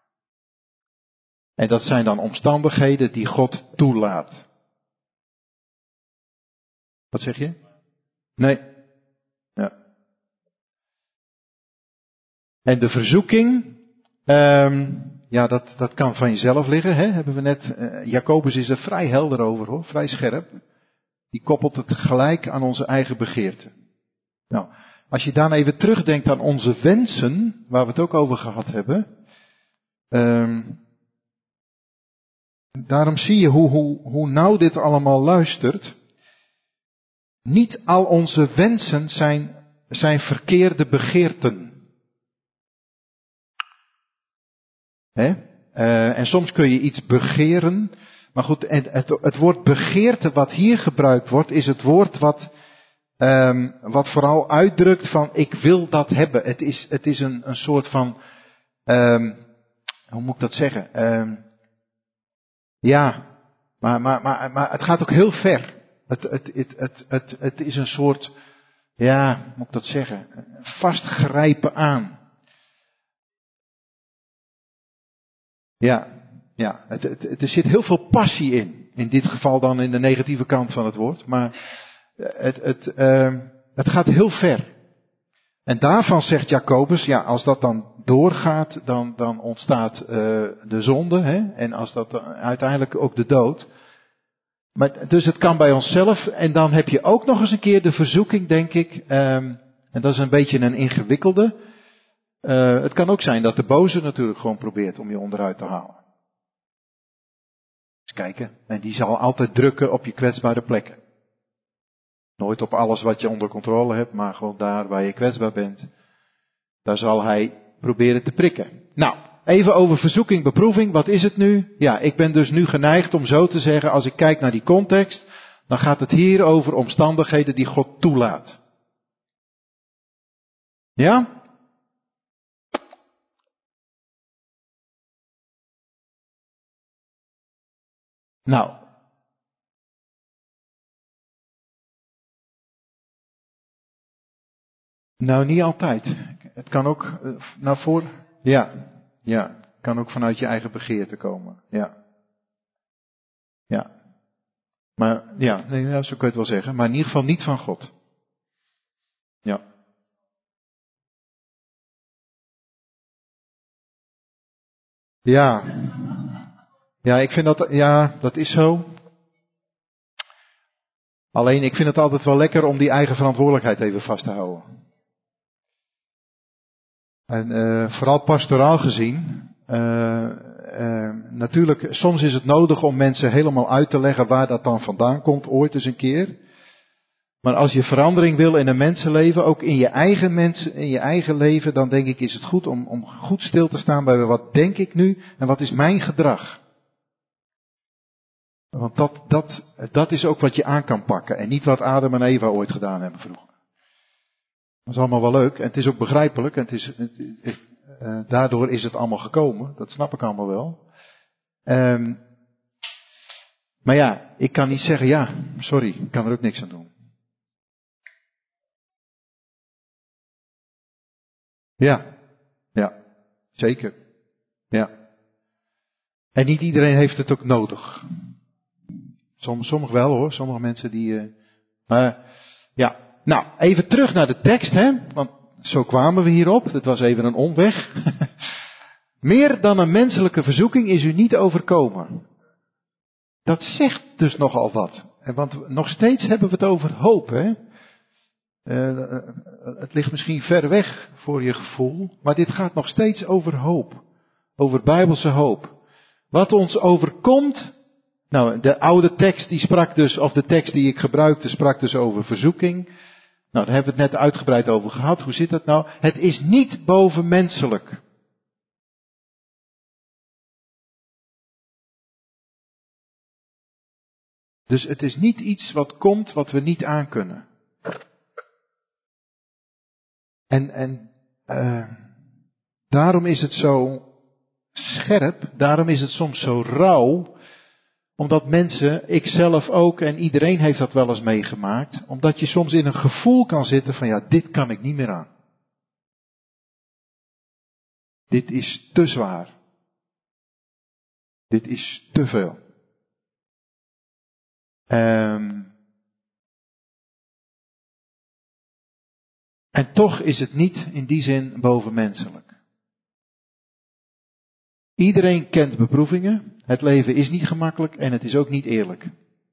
En dat zijn dan omstandigheden die God toelaat. Wat zeg je? Nee. Ja. En de verzoeking, um, ja, dat, dat kan van jezelf liggen, hè? Hebben we net. Uh, Jacobus is er vrij helder over, hoor, vrij scherp. Die koppelt het gelijk aan onze eigen begeerte. Nou, als je dan even terugdenkt aan onze wensen, waar we het ook over gehad hebben. Um, daarom zie je hoe, hoe, hoe nauw dit allemaal luistert. Niet al onze wensen zijn, zijn verkeerde begeerten. Hè? Uh, en soms kun je iets begeren. Maar goed, het, het, het woord begeerte wat hier gebruikt wordt, is het woord wat, um, wat vooral uitdrukt van ik wil dat hebben. Het is, het is een, een soort van, um, hoe moet ik dat zeggen? Um, ja, maar, maar, maar, maar het gaat ook heel ver. Het, het, het, het, het, het is een soort, ja, hoe moet ik dat zeggen? Vastgrijpen aan. Ja, ja, het, het, het, er zit heel veel passie in. In dit geval dan in de negatieve kant van het woord. Maar het, het, uh, het gaat heel ver. En daarvan zegt Jacobus, ja, als dat dan doorgaat, dan, dan ontstaat uh, de zonde. Hè? En als dat uh, uiteindelijk ook de dood. Maar, dus het kan bij onszelf. En dan heb je ook nog eens een keer de verzoeking, denk ik. Um, en dat is een beetje een ingewikkelde. Uh, het kan ook zijn dat de boze natuurlijk gewoon probeert om je onderuit te halen. Eens kijken. En die zal altijd drukken op je kwetsbare plekken. Nooit op alles wat je onder controle hebt, maar gewoon daar waar je kwetsbaar bent. Daar zal hij proberen te prikken. Nou, even over verzoeking, beproeving. Wat is het nu? Ja, ik ben dus nu geneigd om zo te zeggen, als ik kijk naar die context, dan gaat het hier over omstandigheden die God toelaat. Ja? Nou. Nou, niet altijd. Het kan ook uh, naar voren. Ja, ja. Het kan ook vanuit je eigen begeerte komen. Ja. Ja. Maar, ja, nee, ja, zo kun je het wel zeggen. Maar in ieder geval niet van God. Ja. Ja. Ja, ik vind dat, ja, dat is zo. Alleen, ik vind het altijd wel lekker om die eigen verantwoordelijkheid even vast te houden. En uh, vooral pastoraal gezien, uh, uh, natuurlijk, soms is het nodig om mensen helemaal uit te leggen waar dat dan vandaan komt, ooit eens een keer. Maar als je verandering wil in een mensenleven, ook in je eigen mensen, in je eigen leven, dan denk ik is het goed om, om goed stil te staan bij wat denk ik nu en wat is mijn gedrag. Want dat, dat, dat is ook wat je aan kan pakken en niet wat Adam en Eva ooit gedaan hebben vroeger. Dat is allemaal wel leuk en het is ook begrijpelijk en het is, het, het, uh, daardoor is het allemaal gekomen, dat snap ik allemaal wel. Um, maar ja, ik kan niet zeggen ja, sorry, ik kan er ook niks aan doen. Ja, ja, zeker. Ja. En niet iedereen heeft het ook nodig. Sommige, sommige wel hoor, sommige mensen die... Uh, maar ja, nou, even terug naar de tekst hè, want zo kwamen we hierop, dat was even een omweg. Meer dan een menselijke verzoeking is u niet overkomen. Dat zegt dus nogal wat. Want nog steeds hebben we het over hoop hè. Uh, het ligt misschien ver weg voor je gevoel, maar dit gaat nog steeds over hoop. Over bijbelse hoop. Wat ons overkomt, nou de oude tekst die sprak dus, of de tekst die ik gebruikte sprak dus over verzoeking. Nou daar hebben we het net uitgebreid over gehad, hoe zit dat nou? Het is niet bovenmenselijk. Dus het is niet iets wat komt wat we niet aankunnen. En, en uh, daarom is het zo scherp, daarom is het soms zo rauw, omdat mensen, ik zelf ook en iedereen heeft dat wel eens meegemaakt, omdat je soms in een gevoel kan zitten van ja, dit kan ik niet meer aan. Dit is te zwaar. Dit is te veel. Um, en toch is het niet in die zin bovenmenselijk. Iedereen kent beproevingen. Het leven is niet gemakkelijk en het is ook niet eerlijk.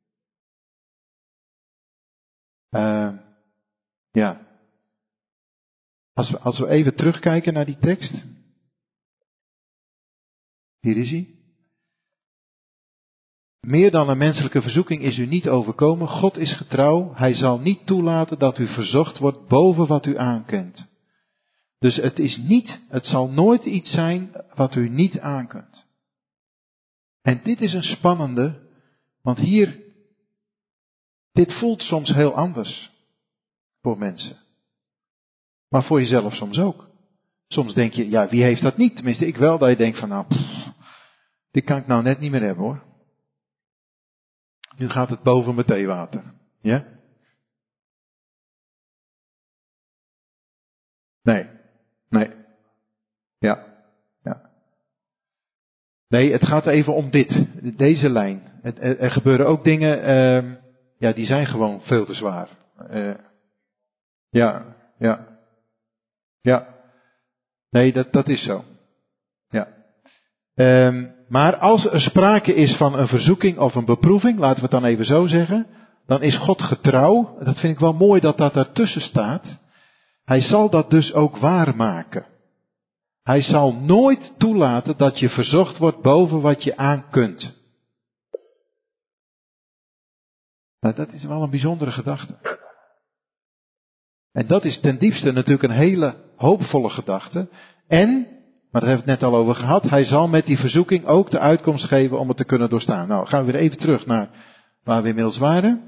Uh, ja. Als we, als we even terugkijken naar die tekst. Hier is hij. Meer dan een menselijke verzoeking is u niet overkomen. God is getrouw. Hij zal niet toelaten dat u verzocht wordt boven wat u aankent. Dus het is niet, het zal nooit iets zijn wat u niet aankunt. En dit is een spannende, want hier, dit voelt soms heel anders voor mensen. Maar voor jezelf soms ook. Soms denk je, ja, wie heeft dat niet? Tenminste, ik wel, dat je denkt van, nou, pff, dit kan ik nou net niet meer hebben hoor. Nu gaat het boven mijn theewater. Ja? Nee. Nee. Ja. Ja. Nee, het gaat even om dit. Deze lijn. Er, er, er gebeuren ook dingen, uh, ja, die zijn gewoon veel te zwaar. Uh, ja. Ja. Ja. Nee, dat, dat is zo. Ja. Um, maar als er sprake is van een verzoeking of een beproeving, laten we het dan even zo zeggen, dan is God getrouw. Dat vind ik wel mooi dat dat daartussen staat. Hij zal dat dus ook waarmaken. Hij zal nooit toelaten dat je verzocht wordt boven wat je aan kunt. Nou, dat is wel een bijzondere gedachte. En dat is ten diepste natuurlijk een hele hoopvolle gedachte. En, maar daar hebben we het net al over gehad, hij zal met die verzoeking ook de uitkomst geven om het te kunnen doorstaan. Nou, gaan we weer even terug naar waar we inmiddels waren.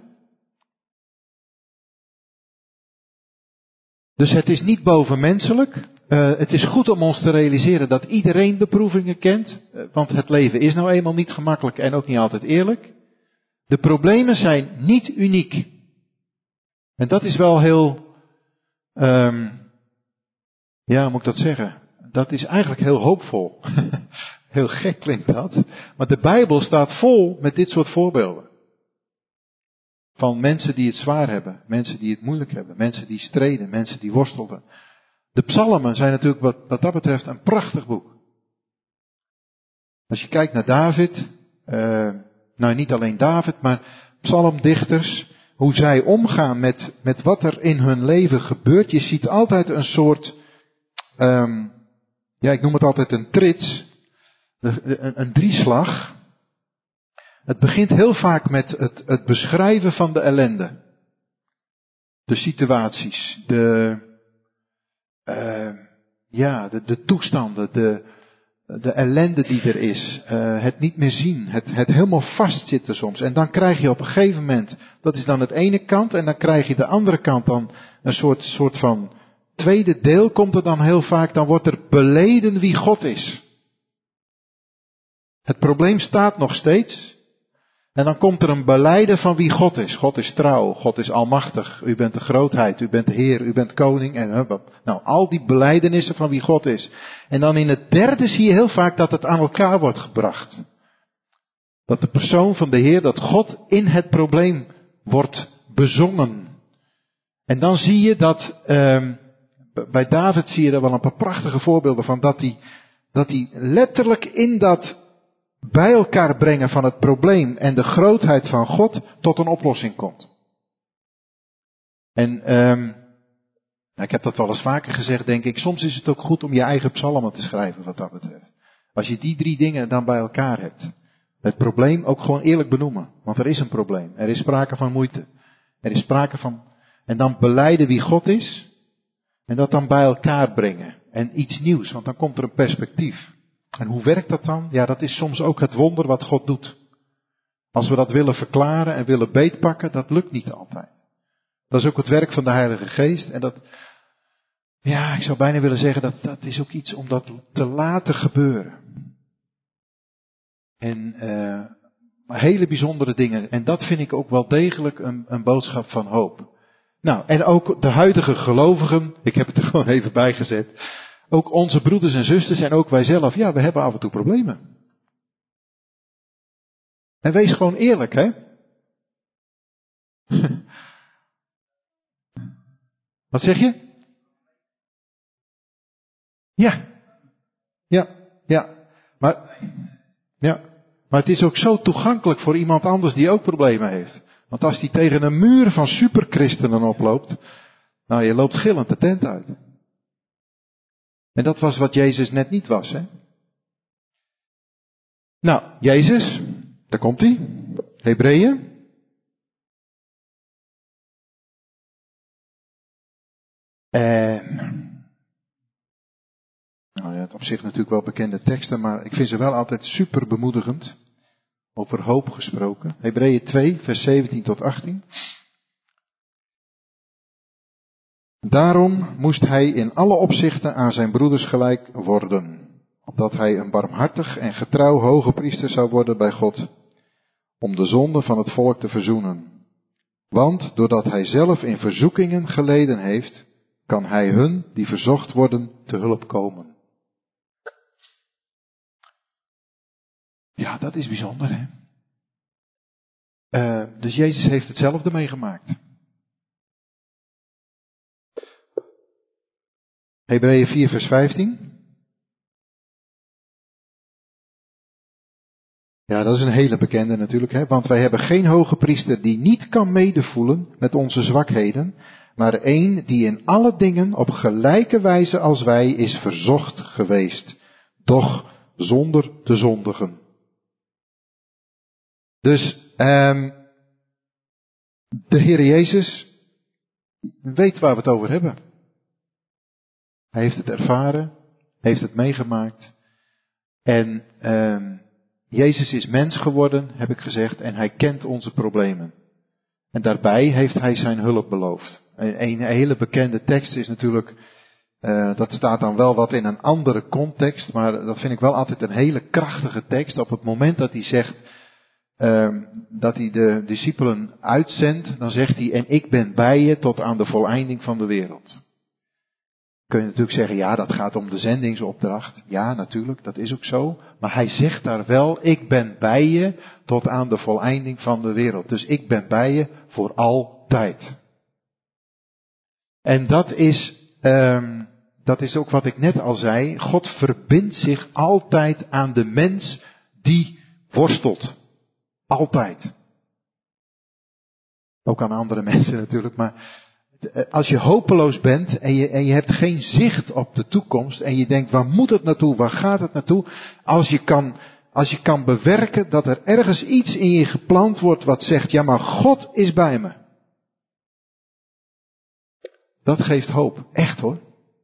Dus het is niet bovenmenselijk. Uh, het is goed om ons te realiseren dat iedereen beproevingen kent. Uh, want het leven is nou eenmaal niet gemakkelijk en ook niet altijd eerlijk. De problemen zijn niet uniek. En dat is wel heel, um, ja, hoe moet ik dat zeggen? Dat is eigenlijk heel hoopvol. Heel gek klinkt dat. Maar de Bijbel staat vol met dit soort voorbeelden. Van mensen die het zwaar hebben, mensen die het moeilijk hebben, mensen die streden, mensen die worstelden. De psalmen zijn natuurlijk wat, wat dat betreft een prachtig boek. Als je kijkt naar David, uh, nou niet alleen David, maar psalmdichters, hoe zij omgaan met, met wat er in hun leven gebeurt. Je ziet altijd een soort, um, ja ik noem het altijd een trits, een, een drieslag. Het begint heel vaak met het, het beschrijven van de ellende. De situaties, de, uh, ja, de, de toestanden, de, de ellende die er is. Uh, het niet meer zien, het, het helemaal vastzitten soms. En dan krijg je op een gegeven moment, dat is dan het ene kant, en dan krijg je de andere kant dan een soort, soort van tweede deel komt er dan heel vaak, dan wordt er beleden wie God is. Het probleem staat nog steeds. En dan komt er een belijden van wie God is. God is trouw, God is almachtig, u bent de grootheid, u bent de Heer, u bent koning. En, nou, al die belijdenissen van wie God is. En dan in het derde zie je heel vaak dat het aan elkaar wordt gebracht. Dat de persoon van de Heer, dat God in het probleem wordt bezongen. En dan zie je dat, um, bij David zie je er wel een paar prachtige voorbeelden van, dat hij, dat hij letterlijk in dat bij elkaar brengen van het probleem en de grootheid van God tot een oplossing komt. En um, nou, ik heb dat wel eens vaker gezegd, denk ik, soms is het ook goed om je eigen psalmen te schrijven wat dat betreft. Als je die drie dingen dan bij elkaar hebt. Het probleem ook gewoon eerlijk benoemen, want er is een probleem. Er is sprake van moeite. Er is sprake van, en dan belijden wie God is, en dat dan bij elkaar brengen. En iets nieuws, want dan komt er een perspectief. En hoe werkt dat dan? Ja, dat is soms ook het wonder wat God doet. Als we dat willen verklaren en willen beetpakken, dat lukt niet altijd. Dat is ook het werk van de Heilige Geest. En dat, ja, ik zou bijna willen zeggen, dat, dat is ook iets om dat te laten gebeuren. En uh, hele bijzondere dingen. En dat vind ik ook wel degelijk een, een boodschap van hoop. Nou, en ook de huidige gelovigen, ik heb het er gewoon even bij gezet. Ook onze broeders en zusters en ook wij zelf, ja, we hebben af en toe problemen. En wees gewoon eerlijk, hè? Wat zeg je? Ja. Ja, ja. Maar, ja. Maar het is ook zo toegankelijk voor iemand anders die ook problemen heeft. Want als die tegen een muur van superchristenen oploopt, nou, je loopt gillend de tent uit. En dat was wat Jezus net niet was, hè? Nou, Jezus, daar komt hij. Hebreeën. En, nou ja, het op zich natuurlijk wel bekende teksten, maar ik vind ze wel altijd super bemoedigend. Over hoop gesproken. Hebreeën twee, vers zeventien tot achttien. Daarom moest hij in alle opzichten aan zijn broeders gelijk worden, opdat hij een barmhartig en getrouw hoge priester zou worden bij God, om de zonde van het volk te verzoenen. Want doordat hij zelf in verzoekingen geleden heeft, kan hij hun die verzocht worden te hulp komen. Ja, dat is bijzonder, hè? Uh, dus Jezus heeft hetzelfde meegemaakt. Hebreeën vier vers vijftien. Ja, dat is een hele bekende natuurlijk, hè? Want wij hebben geen hoge priester die niet kan medevoelen met onze zwakheden, maar één die in alle dingen op gelijke wijze als wij is verzocht geweest, doch zonder te zondigen. Dus um, de Heer Jezus weet waar we het over hebben. Hij heeft het ervaren, heeft het meegemaakt. En um, Jezus is mens geworden, heb ik gezegd, en hij kent onze problemen. En daarbij heeft hij zijn hulp beloofd. Een, een hele bekende tekst is natuurlijk, uh, dat staat dan wel wat in een andere context, maar dat vind ik wel altijd een hele krachtige tekst. Op het moment dat hij zegt, uh, dat hij de discipelen uitzendt, dan zegt hij, en ik ben bij je tot aan de voleinding van de wereld. Kun je natuurlijk zeggen, ja, dat gaat om de zendingsopdracht. Ja, natuurlijk, dat is ook zo. Maar hij zegt daar wel, ik ben bij je tot aan de voleinding van de wereld. Dus ik ben bij je voor altijd. En dat is, um, dat is ook wat ik net al zei. God verbindt zich altijd aan de mens die worstelt. Altijd. Ook aan andere mensen natuurlijk, maar als je hopeloos bent en je, en je hebt geen zicht op de toekomst en je denkt, waar moet het naartoe, waar gaat het naartoe? Als je kan, als je kan bewerken dat er ergens iets in je geplant wordt wat zegt, ja maar God is bij me. Dat geeft hoop. Echt hoor.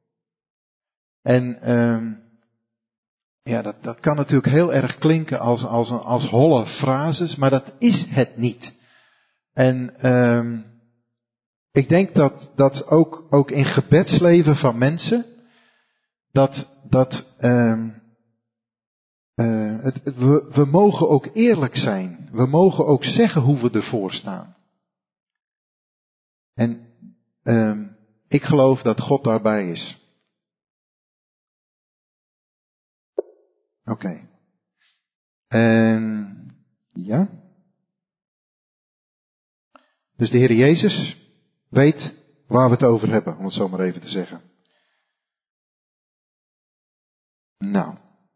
En um, ja, dat, dat kan natuurlijk heel erg klinken als, als, als holle frases, maar dat is het niet. En um, ik denk dat, dat ook, ook in gebedsleven van mensen, dat, dat um, uh, het, we, we mogen ook eerlijk zijn. We mogen ook zeggen hoe we ervoor staan. En um, ik geloof dat God daarbij is. Oké. Okay. En ja. Dus de Heer Jezus weet waar we het over hebben, om het zo maar even te zeggen. Nou.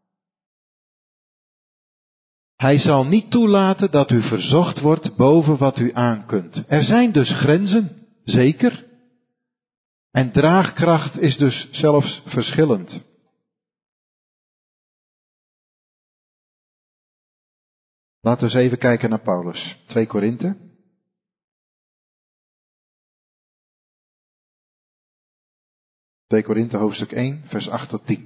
Hij zal niet toelaten dat u verzocht wordt boven wat u aankunt. Er zijn dus grenzen, zeker. En draagkracht is dus zelfs verschillend. Laten we eens even kijken naar Paulus. twee Korinthe. twee Korinthe hoofdstuk één, vers acht tot tien.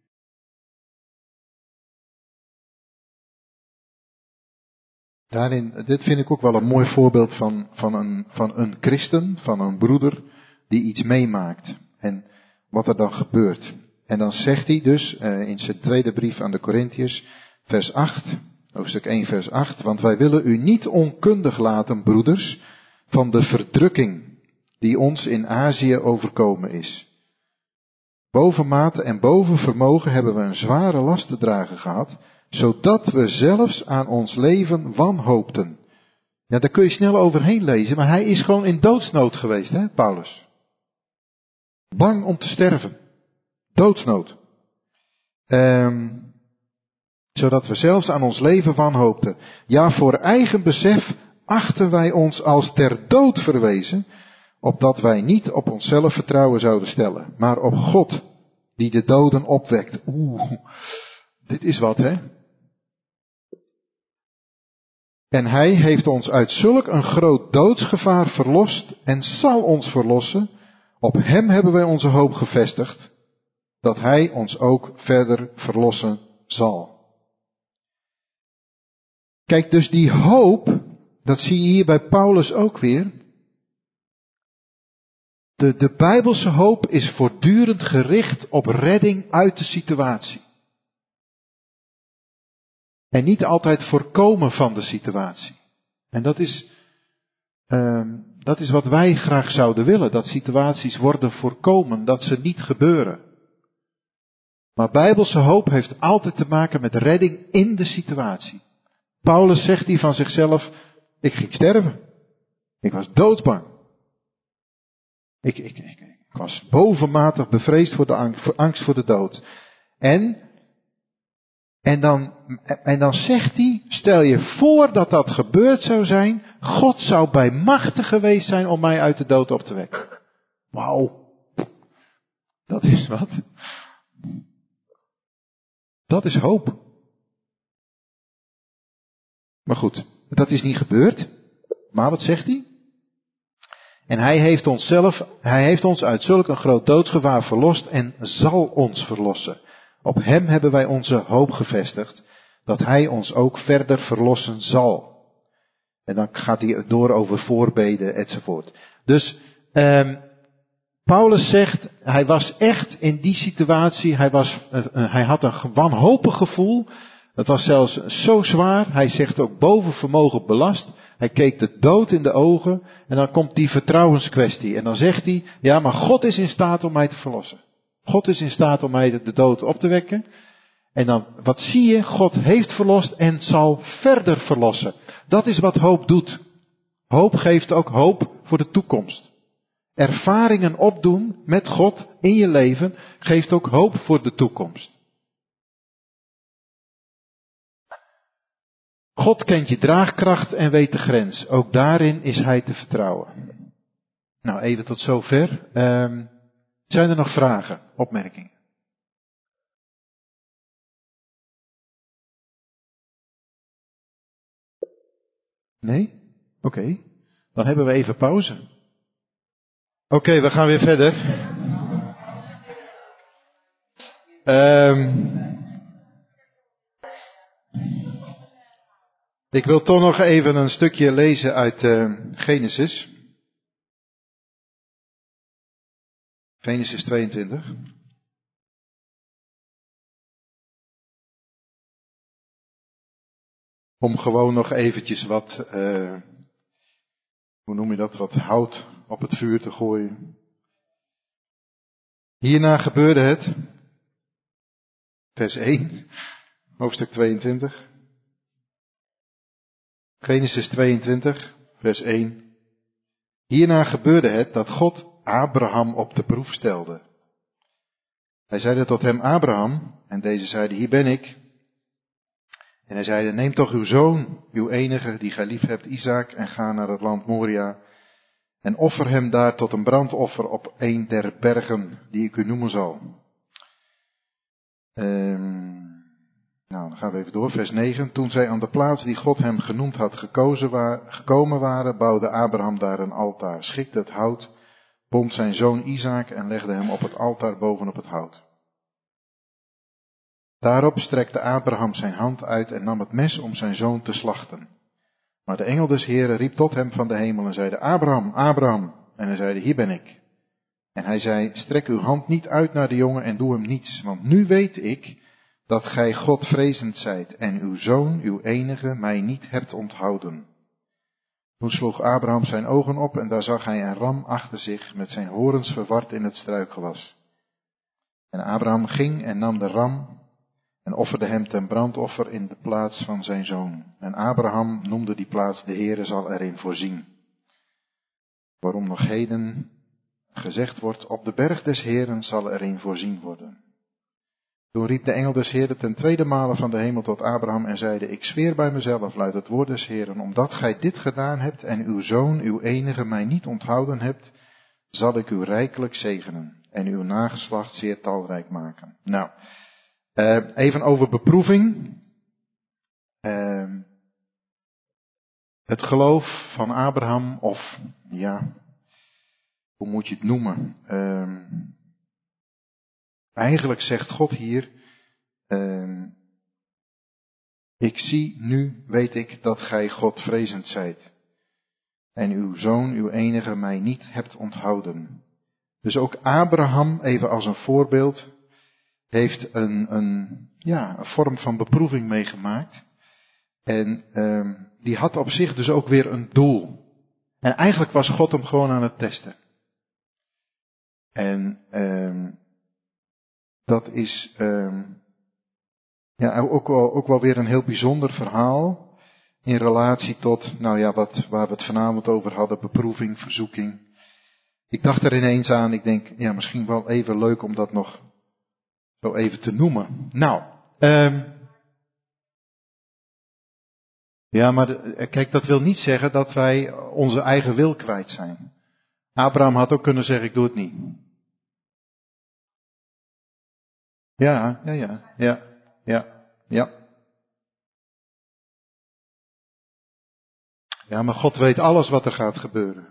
Daarin, dit vind ik ook wel een mooi voorbeeld van, van, een, van een christen, van een broeder, die iets meemaakt. En wat er dan gebeurt. En dan zegt hij dus uh, in zijn tweede brief aan de Korintiërs, vers acht, hoofdstuk één, vers acht. Want wij willen u niet onkundig laten, broeders, van de verdrukking die ons in Azië overkomen is. Boven mate en boven vermogen hebben we een zware last te dragen gehad, zodat we zelfs aan ons leven wanhoopten. Ja, daar kun je snel overheen lezen, maar hij is gewoon in doodsnood geweest, hè, Paulus. Bang om te sterven. Doodsnood. Um, zodat we zelfs aan ons leven wanhoopten. Ja, voor eigen besef achten wij ons als ter dood verwezen, opdat wij niet op onszelf vertrouwen zouden stellen, maar op God, die de doden opwekt. Oeh, dit is wat, hè? En hij heeft ons uit zulk een groot doodsgevaar verlost en zal ons verlossen. Op hem hebben wij onze hoop gevestigd, dat hij ons ook verder verlossen zal. Kijk, dus die hoop, dat zie je hier bij Paulus ook weer. De, de Bijbelse hoop is voortdurend gericht op redding uit de situatie. En niet altijd voorkomen van de situatie. En dat is, uh, dat is wat wij graag zouden willen. Dat situaties worden voorkomen, dat ze niet gebeuren. Maar Bijbelse hoop heeft altijd te maken met redding in de situatie. Paulus zegt hier van zichzelf, ik ging sterven. Ik was doodsbang. Ik, ik, ik, ik was bovenmatig bevreesd voor de angst, voor angst voor de dood. En En dan, en dan zegt hij, stel je voor dat dat gebeurd zou zijn, God zou bij machten geweest zijn om mij uit de dood op te wekken. Wauw. Dat is wat. Dat is hoop. Maar goed, dat is niet gebeurd. Maar wat zegt hij? En hij heeft ons zelf, hij heeft ons uit zulk een groot doodsgevaar verlost en zal ons verlossen. Op hem hebben wij onze hoop gevestigd, dat hij ons ook verder verlossen zal. En dan gaat hij door over voorbeden enzovoort. Dus um, Paulus zegt, hij was echt in die situatie, hij, was, uh, uh, hij had een wanhopig gevoel. Het was zelfs zo zwaar, hij zegt ook boven vermogen belast. Hij keek de dood in de ogen en dan komt die vertrouwenskwestie. En dan zegt hij, ja maar God is in staat om mij te verlossen. God is in staat om mij de dood op te wekken. En dan, wat zie je? God heeft verlost en zal verder verlossen. Dat is wat hoop doet. Hoop geeft ook hoop voor de toekomst. Ervaringen opdoen met God in je leven geeft ook hoop voor de toekomst. God kent je draagkracht en weet de grens. Ook daarin is Hij te vertrouwen. Nou, even tot zover. Um, zijn er nog vragen, opmerkingen? Nee? Oké. Okay. Dan hebben we even pauze. Oké, okay, we gaan weer verder. Um, ik wil toch nog even een stukje lezen uit uh, Genesis. Genesis tweeëntwintig. Om gewoon nog eventjes wat, uh, hoe noem je dat, wat hout op het vuur te gooien. Hierna gebeurde het, vers één, hoofdstuk tweeëntwintig. Genesis tweeëntwintig, vers één. Hierna gebeurde het dat God Abraham op de proef stelde. Hij zeide tot hem, Abraham, en deze zeide, hier ben ik. En hij zeide, neem toch uw zoon, uw enige, die gij lief hebt, Isaac, en ga naar het land Moria. En offer hem daar tot een brandoffer op een der bergen, die ik u noemen zal. Um, nou, dan gaan we even door, vers negen. Toen zij aan de plaats die God hem genoemd had gekozen wa- gekomen waren, bouwde Abraham daar een altaar, schikte het hout, bond zijn zoon Isaac en legde hem op het altaar bovenop het hout. Daarop strekte Abraham zijn hand uit en nam het mes om zijn zoon te slachten. Maar de engel des Heeren riep tot hem van de hemel en zeide, Abraham, Abraham. En hij zeide, hier ben ik. En hij zei, strek uw hand niet uit naar de jongen en doe hem niets, want nu weet ik dat gij Godvrezend zijt en uw zoon, uw enige, mij niet hebt onthouden. Toen sloeg Abraham zijn ogen op en daar zag hij een ram achter zich met zijn horens verward in het struikgewas. En Abraham ging en nam de ram en offerde hem ten brandoffer in de plaats van zijn zoon. En Abraham noemde die plaats, de Heere zal erin voorzien. Waarom nog heden gezegd wordt, op de berg des Heeren zal erin voorzien worden. Toen riep de engel des Heeren ten tweede male van de hemel tot Abraham en zeide, ik zweer bij mezelf, luidt het woord des Heeren, omdat gij dit gedaan hebt en uw zoon, uw enige, mij niet onthouden hebt, zal ik u rijkelijk zegenen en uw nageslacht zeer talrijk maken. Nou, uh, even over beproeving. Uh, het geloof van Abraham, of ja, hoe moet je het noemen? Uh, eigenlijk zegt God hier, uh, ik zie, nu weet ik dat gij Godvrezend zijt. En uw zoon, uw enige, mij niet hebt onthouden. Dus ook Abraham, even als een voorbeeld, heeft een, een, ja, een vorm van beproeving meegemaakt. En uh, die had op zich dus ook weer een doel. En eigenlijk was God hem gewoon aan het testen. En uh, dat is uh, ja, ook, wel, ook wel weer een heel bijzonder verhaal. In relatie tot, nou ja, wat, waar we het vanavond over hadden, beproeving, verzoeking. Ik dacht er ineens aan, ik denk, ja, misschien wel even leuk om dat nog zo even te noemen. Nou, um, Ja, maar de- kijk, dat wil niet zeggen dat wij onze eigen wil kwijt zijn. Abraham had ook kunnen zeggen, ik doe het niet. Ja, ja, ja, ja, ja, ja. Ja, maar God weet alles wat er gaat gebeuren.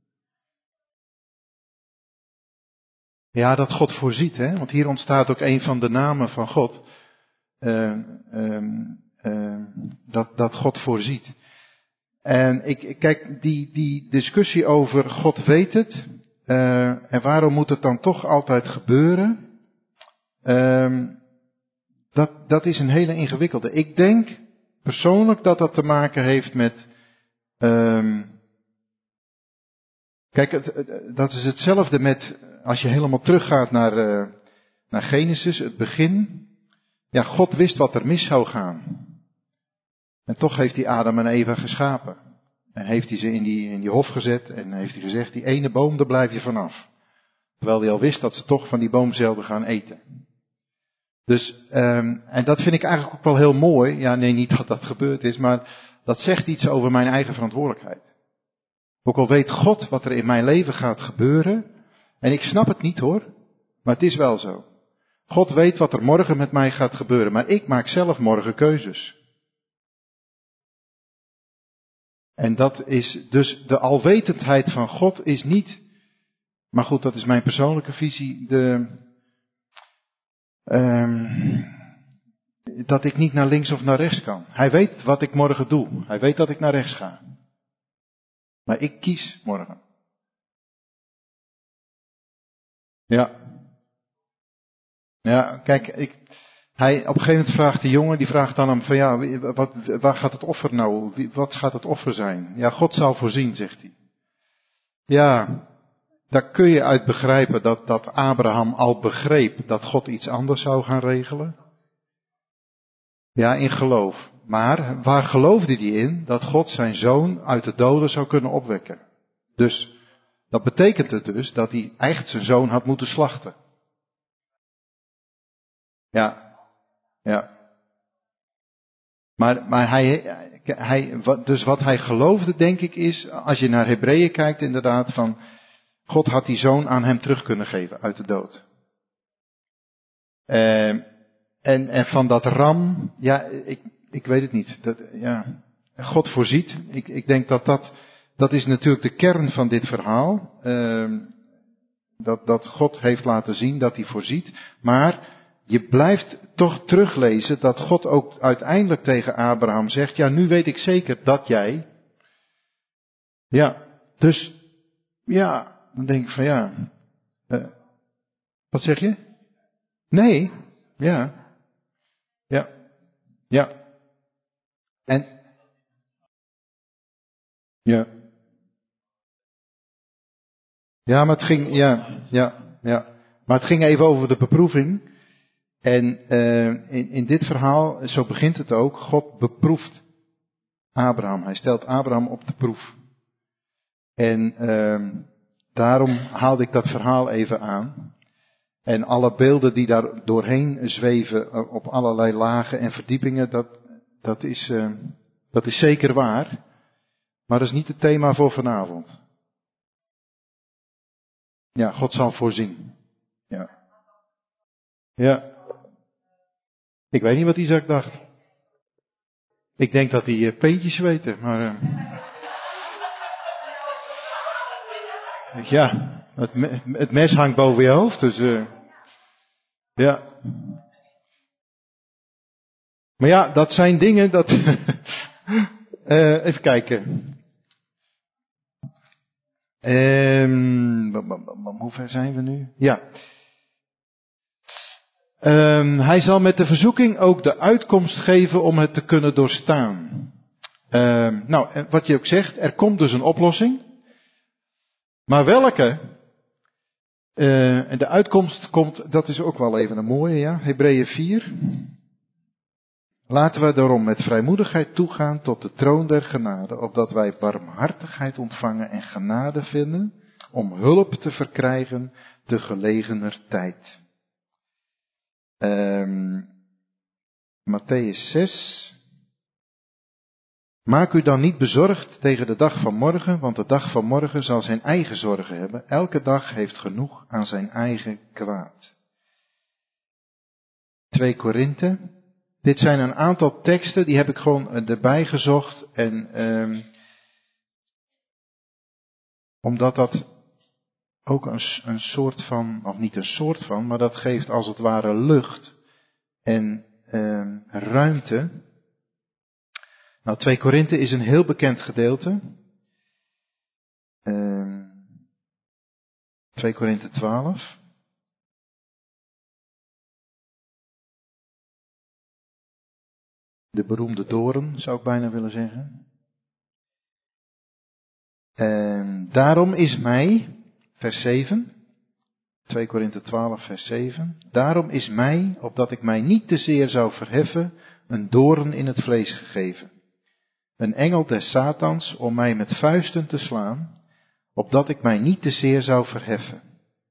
Ja, dat God voorziet, hè? Want hier ontstaat ook een van de namen van God. Uh, uh, uh, dat, dat God voorziet. En ik, kijk, die, die discussie over God weet het. Uh, en waarom moet het dan toch altijd gebeuren? Uh, dat, dat is een hele ingewikkelde. Ik denk persoonlijk dat dat te maken heeft met. Uh, kijk, het, het, dat is hetzelfde met. Als je helemaal teruggaat naar, uh, naar Genesis, het begin. Ja, God wist wat er mis zou gaan. En toch heeft hij Adam en Eva geschapen. En heeft hij ze in die, in die hof gezet en heeft hij gezegd, die ene boom, daar blijf je vanaf. Terwijl hij al wist dat ze toch van die boom zouden gaan eten. Dus, um, en dat vind ik eigenlijk ook wel heel mooi. Ja, nee, niet dat dat gebeurd is, maar dat zegt iets over mijn eigen verantwoordelijkheid. Ook al weet God wat er in mijn leven gaat gebeuren. En ik snap het niet hoor, maar het is wel zo. God weet wat er morgen met mij gaat gebeuren, maar ik maak zelf morgen keuzes. En dat is dus de alwetendheid van God is niet, maar goed, dat is mijn persoonlijke visie, de, um, dat ik niet naar links of naar rechts kan. Hij weet wat ik morgen doe. Hij weet dat ik naar rechts ga. Maar ik kies morgen. Ja. Ja, kijk, ik, hij, op een gegeven moment vraagt de jongen, die vraagt dan hem van ja, wat, waar gaat het offer nou, wat gaat het offer zijn? Ja, God zal voorzien, zegt hij. Ja, daar kun je uit begrijpen dat, dat Abraham al begreep dat God iets anders zou gaan regelen. Ja, in geloof. Maar waar geloofde hij in? Dat God zijn zoon uit de doden zou kunnen opwekken. Dus, dat betekent het dus dat hij echt zijn zoon had moeten slachten. Ja, ja. Maar, maar hij, hij, dus wat hij geloofde, denk ik, is, als je naar Hebreeën kijkt, inderdaad, van, God had die zoon aan hem terug kunnen geven uit de dood. Uh, en, en van dat ram, ja, ik, ik weet het niet. Dat, ja, God voorziet. Ik, ik denk dat dat, dat is natuurlijk de kern van dit verhaal. Uh, dat, dat God heeft laten zien dat hij voorziet. Maar je blijft toch teruglezen dat God ook uiteindelijk tegen Abraham zegt, ja, nu weet ik zeker dat jij. Ja, dus, ja, dan denk ik van ja. Uh, wat zeg je? Nee, ja, ja, ja. En, ja. Ja, maar het ging, ja, ja, ja. Maar het ging even over de beproeving. En uh, in, in dit verhaal, zo begint het ook, God beproeft Abraham. Hij stelt Abraham op de proef. En uh, daarom haalde ik dat verhaal even aan. En alle beelden die daar doorheen zweven op allerlei lagen en verdiepingen, dat, dat, is, uh, dat is zeker waar. Maar dat is niet het thema voor vanavond. Ja, God zal voorzien. Ja. Ja. Ik weet niet wat Isaac dacht. Ik denk dat hij uh, peentjes weten, maar. Uh... ja, het, me- het mes hangt boven je hoofd, dus. Uh... ja. Maar ja, dat zijn dingen dat. uh, even kijken. Um, hoe ver zijn we nu? Ja. Um, hij zal met de verzoeking ook de uitkomst geven om het te kunnen doorstaan. Um, nou, wat je ook zegt, er komt dus een oplossing. Maar welke? Uh, en de uitkomst komt, dat is ook wel even een mooie, ja. Hebreeën vier. Laten we daarom met vrijmoedigheid toegaan tot de troon der genade, opdat wij barmhartigheid ontvangen en genade vinden, om hulp te verkrijgen te gelegener tijd. Um, Matthäus zes. Maak u dan niet bezorgd tegen de dag van morgen, want de dag van morgen zal zijn eigen zorgen hebben. Elke dag heeft genoeg aan zijn eigen kwaad. twee Korinthe. Dit zijn een aantal teksten, die heb ik gewoon erbij gezocht. En um, omdat dat ook een, een soort van, of niet een soort van, maar dat geeft als het ware lucht en um, ruimte. Nou, twee Korinthe is een heel bekend gedeelte. Um, twee Korinthe twaalf. De beroemde doorn, zou ik bijna willen zeggen. En daarom is mij, vers zeven, twee Korinthe twaalf, vers zeven. Daarom is mij, opdat ik mij niet te zeer zou verheffen, een doorn in het vlees gegeven. Een engel des Satans om mij met vuisten te slaan, opdat ik mij niet te zeer zou verheffen.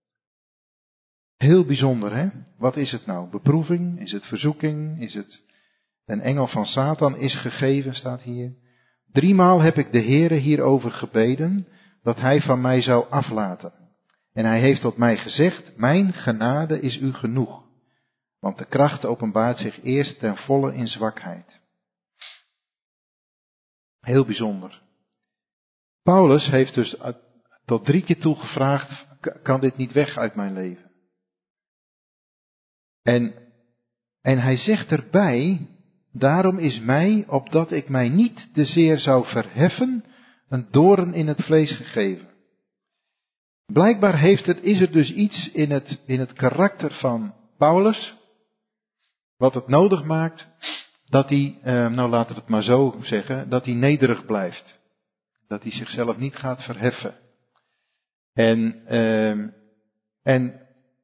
Heel bijzonder, hè? Wat is het nou? Beproeving? Is het verzoeking? Is het... Een engel van Satan is gegeven, staat hier. Driemaal heb ik de Heere hierover gebeden, dat hij van mij zou aflaten. En hij heeft tot mij gezegd, mijn genade is u genoeg. Want de kracht openbaart zich eerst ten volle in zwakheid. Heel bijzonder. Paulus heeft dus tot drie keer toe gevraagd, kan dit niet weg uit mijn leven? En, en hij zegt erbij, daarom is mij, opdat ik mij niet te zeer zou verheffen, een doorn in het vlees gegeven. Blijkbaar heeft er, is er dus iets in het, in het karakter van Paulus, wat het nodig maakt, dat hij, eh, nou laten we het maar zo zeggen, dat hij nederig blijft. Dat hij zichzelf niet gaat verheffen. En, eh, en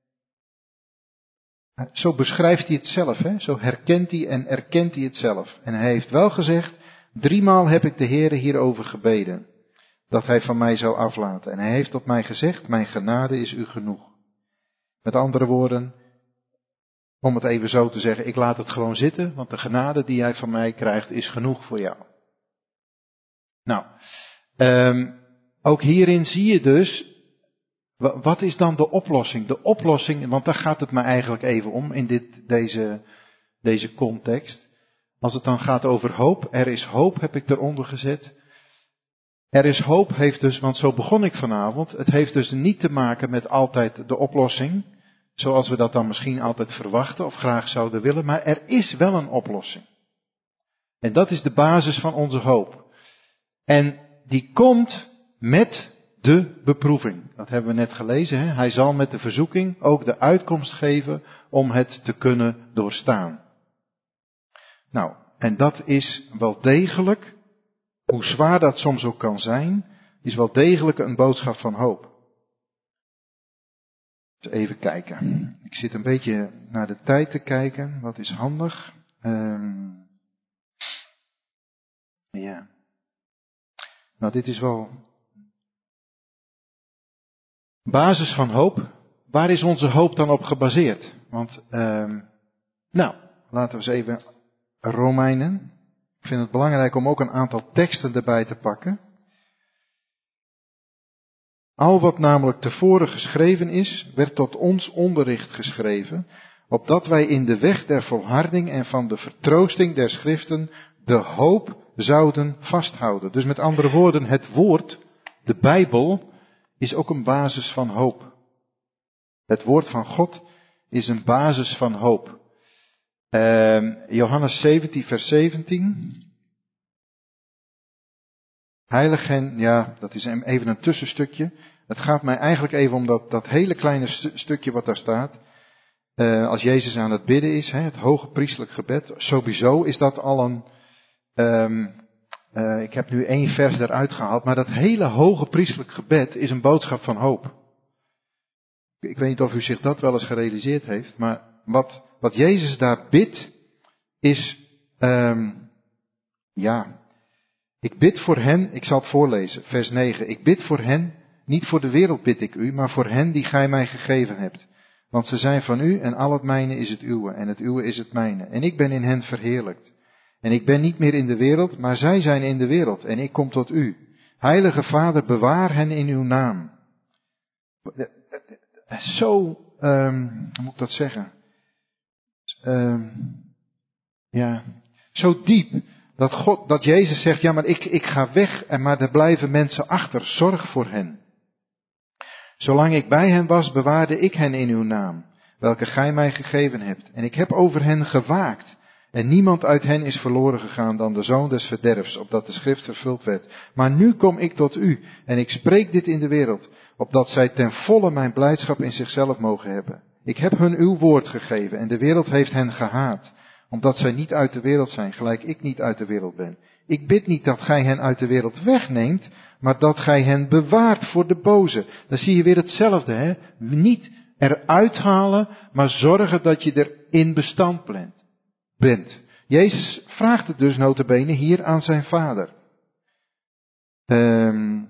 zo beschrijft hij het zelf, hè? Zo herkent hij en erkent hij het zelf. En hij heeft wel gezegd, driemaal heb ik de Heere hierover gebeden, dat hij van mij zou aflaten. En hij heeft tot mij gezegd, mijn genade is u genoeg. Met andere woorden, om het even zo te zeggen, ik laat het gewoon zitten, want de genade die hij van mij krijgt is genoeg voor jou. Nou, um, ook hierin zie je dus, wat is dan de oplossing? De oplossing, want daar gaat het me eigenlijk even om in dit, deze, deze context. Als het dan gaat over hoop, er is hoop, heb ik eronder gezet. Er is hoop heeft dus, want zo begon ik vanavond, het heeft dus niet te maken met altijd de oplossing, zoals we dat dan misschien altijd verwachten of graag zouden willen, maar er is wel een oplossing. En dat is de basis van onze hoop. En die komt met de beproeving. Dat hebben we net gelezen. Hè? Hij zal met de verzoeking ook de uitkomst geven om het te kunnen doorstaan. Nou, en dat is wel degelijk, hoe zwaar dat soms ook kan zijn, is wel degelijk een boodschap van hoop. Dus even kijken. Ik zit een beetje naar de tijd te kijken. Wat is handig? Um, ja. Nou, dit is wel basis van hoop. Waar is onze hoop dan op gebaseerd? Want, um, nou, laten we eens even Romeinen. Ik vind het belangrijk om ook een aantal teksten erbij te pakken. Al wat namelijk tevoren geschreven is, werd tot ons onderricht geschreven, opdat wij in de weg der volharding en van de vertroosting der schriften de hoop zouden vasthouden. Dus met andere woorden, het woord, de Bijbel, is ook een basis van hoop. Het woord van God is een basis van hoop. Uh, Johannes zeventien, vers zeventien. Heilig hen, ja, dat is even een tussenstukje. Het gaat mij eigenlijk even om dat, dat hele kleine stu- stukje wat daar staat. Uh, als Jezus aan het bidden is, hè, het hoge priestelijk gebed, sowieso is dat al een, um, uh, ik heb nu één vers eruit gehaald, maar dat hele hoge priestelijk gebed is een boodschap van hoop. Ik weet niet of u zich dat wel eens gerealiseerd heeft, maar wat, wat Jezus daar bidt, is, um, ja, ik bid voor hen, ik zal het voorlezen, vers negen. Ik bid voor hen, niet voor de wereld bid ik u, maar voor hen die gij mij gegeven hebt. Want ze zijn van u en al het mijne is het uwe en het uwe is het mijne. En ik ben in hen verheerlijkt. En ik ben niet meer in de wereld, maar zij zijn in de wereld en ik kom tot u. Heilige Vader, bewaar hen in uw naam. Zo, um, hoe moet ik dat zeggen? Um, ja, zo diep dat God, dat Jezus zegt, ja, maar ik, ik ga weg, en maar er blijven mensen achter. Zorg voor hen. Zolang ik bij hen was, bewaarde ik hen in uw naam, welke gij mij gegeven hebt. En ik heb over hen gewaakt. En niemand uit hen is verloren gegaan dan de zoon des verderfs, opdat de schrift vervuld werd. Maar nu kom ik tot u, en ik spreek dit in de wereld, opdat zij ten volle mijn blijdschap in zichzelf mogen hebben. Ik heb hun uw woord gegeven, en de wereld heeft hen gehaat, omdat zij niet uit de wereld zijn, gelijk ik niet uit de wereld ben. Ik bid niet dat gij hen uit de wereld wegneemt, maar dat gij hen bewaart voor de boze. Dan zie je weer hetzelfde, hè? Niet eruit halen, maar zorgen dat je er in bestand bent. Jezus vraagt het dus nota bene hier aan zijn vader. Um,